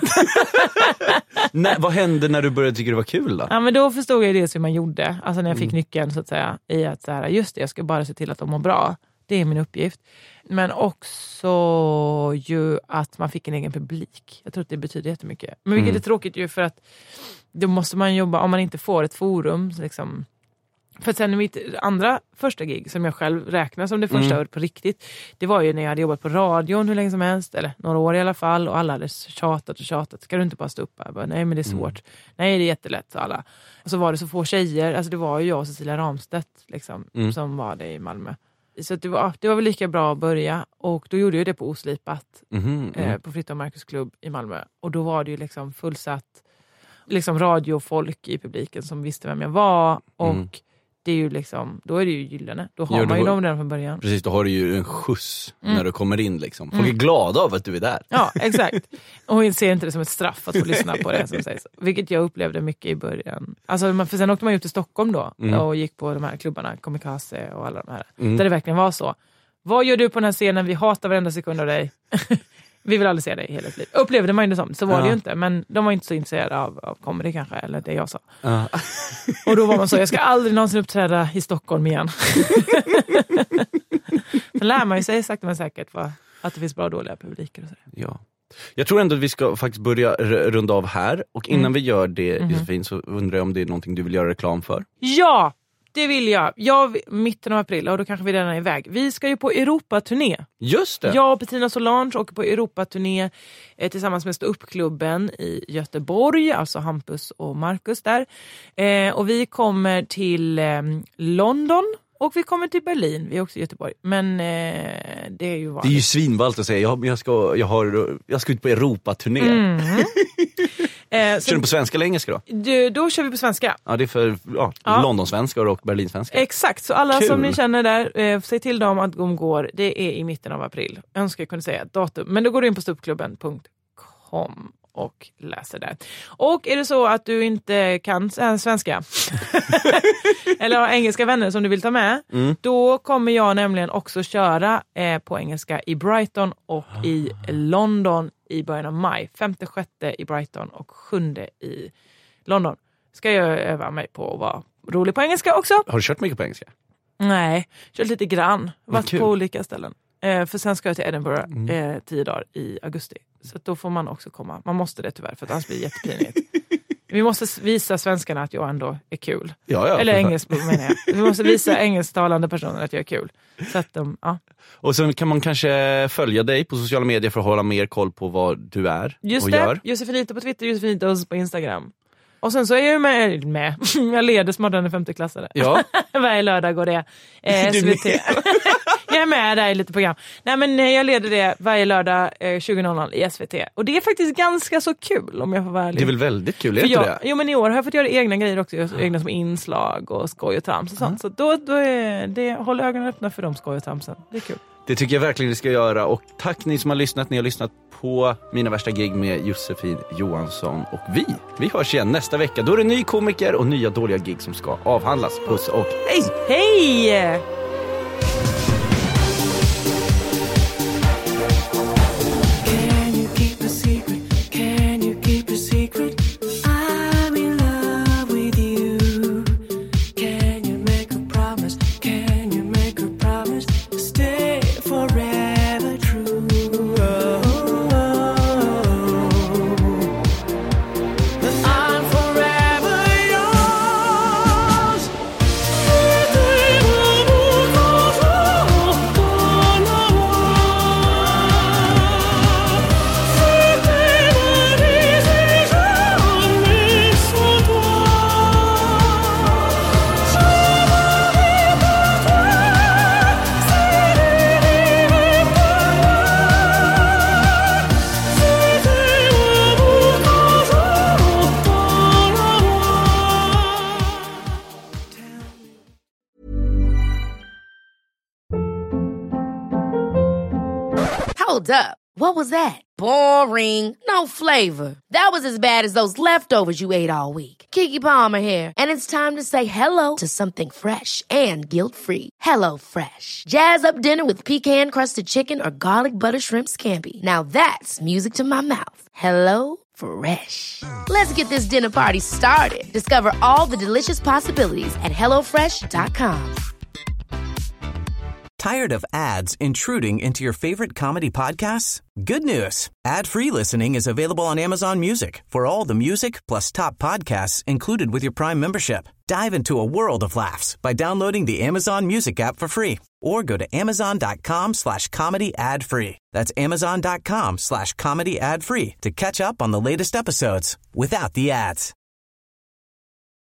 Nej, vad hände när du började tycka det var kul då? Ja, men då förstod jag det som man gjorde. Alltså när jag fick nyckeln så att säga. I att så här, just det, jag ska bara se till att de mår bra. Det är min uppgift. Men också ju att man fick en egen publik. Jag tror att det betyder jättemycket. Men vilket är tråkigt ju för att då måste man jobba, om man inte får ett forum liksom. För sen mitt första gig som jag själv räknar som det första året på riktigt, det var ju när jag hade jobbat på radion hur länge som helst, eller några år i alla fall, och alla hade tjatat. Ska du inte bara stå upp? Jag bara, nej men det är svårt. Nej, det är jättelätt, alla. Och så var det så få tjejer, alltså det var ju jag och Cecilia Ramstedt liksom, som var det i Malmö. Så att det var väl lika bra att börja, och då gjorde jag det på Oslipat på Fritt och Marcus klubb i Malmö, och då var det ju liksom fullsatt liksom radiofolk i publiken som visste vem jag var, och det är ju liksom, då är det ju gyllene. Då har man ju dem redan från början. Precis, då har du ju en skjuts när du kommer in liksom. Folk är glada av att du är där. Ja, exakt. Och jag ser inte det som ett straff att få lyssna på det som sägs. Vilket jag upplevde mycket i början. Alltså, för sen åkte man ut till Stockholm då och gick på de här klubbarna, Komikaze och alla de här. Där det verkligen var så. Vad gör du på den här scenen? Vi hatar varenda sekund av dig. Vi vill aldrig se dig i hela livet. Upplevde man ju det som. Så var det ju inte. Men de var inte så intresserade av comedy kanske. Eller det jag sa. Och då var man så, jag ska aldrig någonsin uppträda i Stockholm igen. Sen lär man ju sig sakta men säkert att det finns bra och dåliga publiker och så. Ja. Jag tror ändå att vi ska faktiskt börja runda av här. Och innan vi gör det, Josefin, så undrar jag om det är någonting du vill göra reklam för. Ja! Det vill jag. Mitten av april, och då kanske vi redan är iväg. Vi ska ju på Europaturné. Just det. Jag och Bettina Solange åker på Europaturné tillsammans med Ståuppklubben i Göteborg. Alltså Hampus och Marcus där. Och vi kommer till London. Och vi kommer till Berlin. Vi är också i Göteborg. Men det är ju vanligt. Det är ju svinballt att säga. Jag ska ut på Europaturné. Kör du på svenska eller engelska då? Då kör vi på svenska. Ja, det är för Londonsvenskar och Berlinsvenskar. Exakt, så alla som ni känner där, säg till dem att de går. Det är i mitten av april. Jag önskar jag kunde säga ett datum. Men då går du in på ståuppklubben.com och läser där. Och är det så att du inte kan svenska eller har engelska vänner som du vill ta med, då kommer jag nämligen också köra på engelska i Brighton och i London i början av maj. 5-6 i Brighton och 7 i London. Ska jag öva mig på att vara rolig på engelska också. Har du kört mycket på engelska? Nej, kört lite grann. Varit på olika ställen. För sen ska jag till Edinburgh 10 dagar i augusti. Så då får man också komma. Man måste det tyvärr, för att annars blir det jättepinigt. Vi måste visa svenskarna att jag ändå är kul. Ja, eller engelska menar jag. Vi måste visa engelsktalande personer att jag är kul. Så att Och sen kan man kanske följa dig på sociala medier för att hålla mer koll på vad du är just och det. gör. Josefinitos på Twitter, Josefinitos på Instagram. Och sen så är jag med. Jag leder Smartare än 50-klassare. Ja. Varje lördag går det. SVT. Jag är med där i lite program. Nej, men jag leder det varje lördag 20.00 i SVT. Och det är faktiskt ganska så kul, om jag får vara ärlig. Det är väl väldigt kul, är det? Jo, men i år har jag fått göra egna grejer också. Egna som inslag och skoj och trams och sånt. Så då är det, håll ögonen öppna för de skoj och tramsen. Det är kul. Det tycker jag verkligen vi ska göra. Och tack ni som har lyssnat. Ni har lyssnat på Mina värsta gig med Josefin Johansson. Och vi hörs igen nästa vecka. Då är det ny komiker och nya dåliga gig som ska avhandlas. Puss och hej! Hej! Hold up. What was that? Boring. No flavor. That was as bad as those leftovers you ate all week. Keke Palmer here, and it's time to say hello to something fresh and guilt-free. Hello Fresh. Jazz up dinner with pecan-crusted chicken or garlic butter shrimp scampi. Now that's music to my mouth. Hello Fresh. Let's get this dinner party started. Discover all the delicious possibilities at HelloFresh.com. Tired of ads intruding into your favorite comedy podcasts? Good news. Ad-free listening is available on Amazon Music for all the music plus top podcasts included with your Prime membership. Dive into a world of laughs by downloading the Amazon Music app for free or go to amazon.com/comedy ad-free. That's amazon.com/comedy ad-free to catch up on the latest episodes without the ads.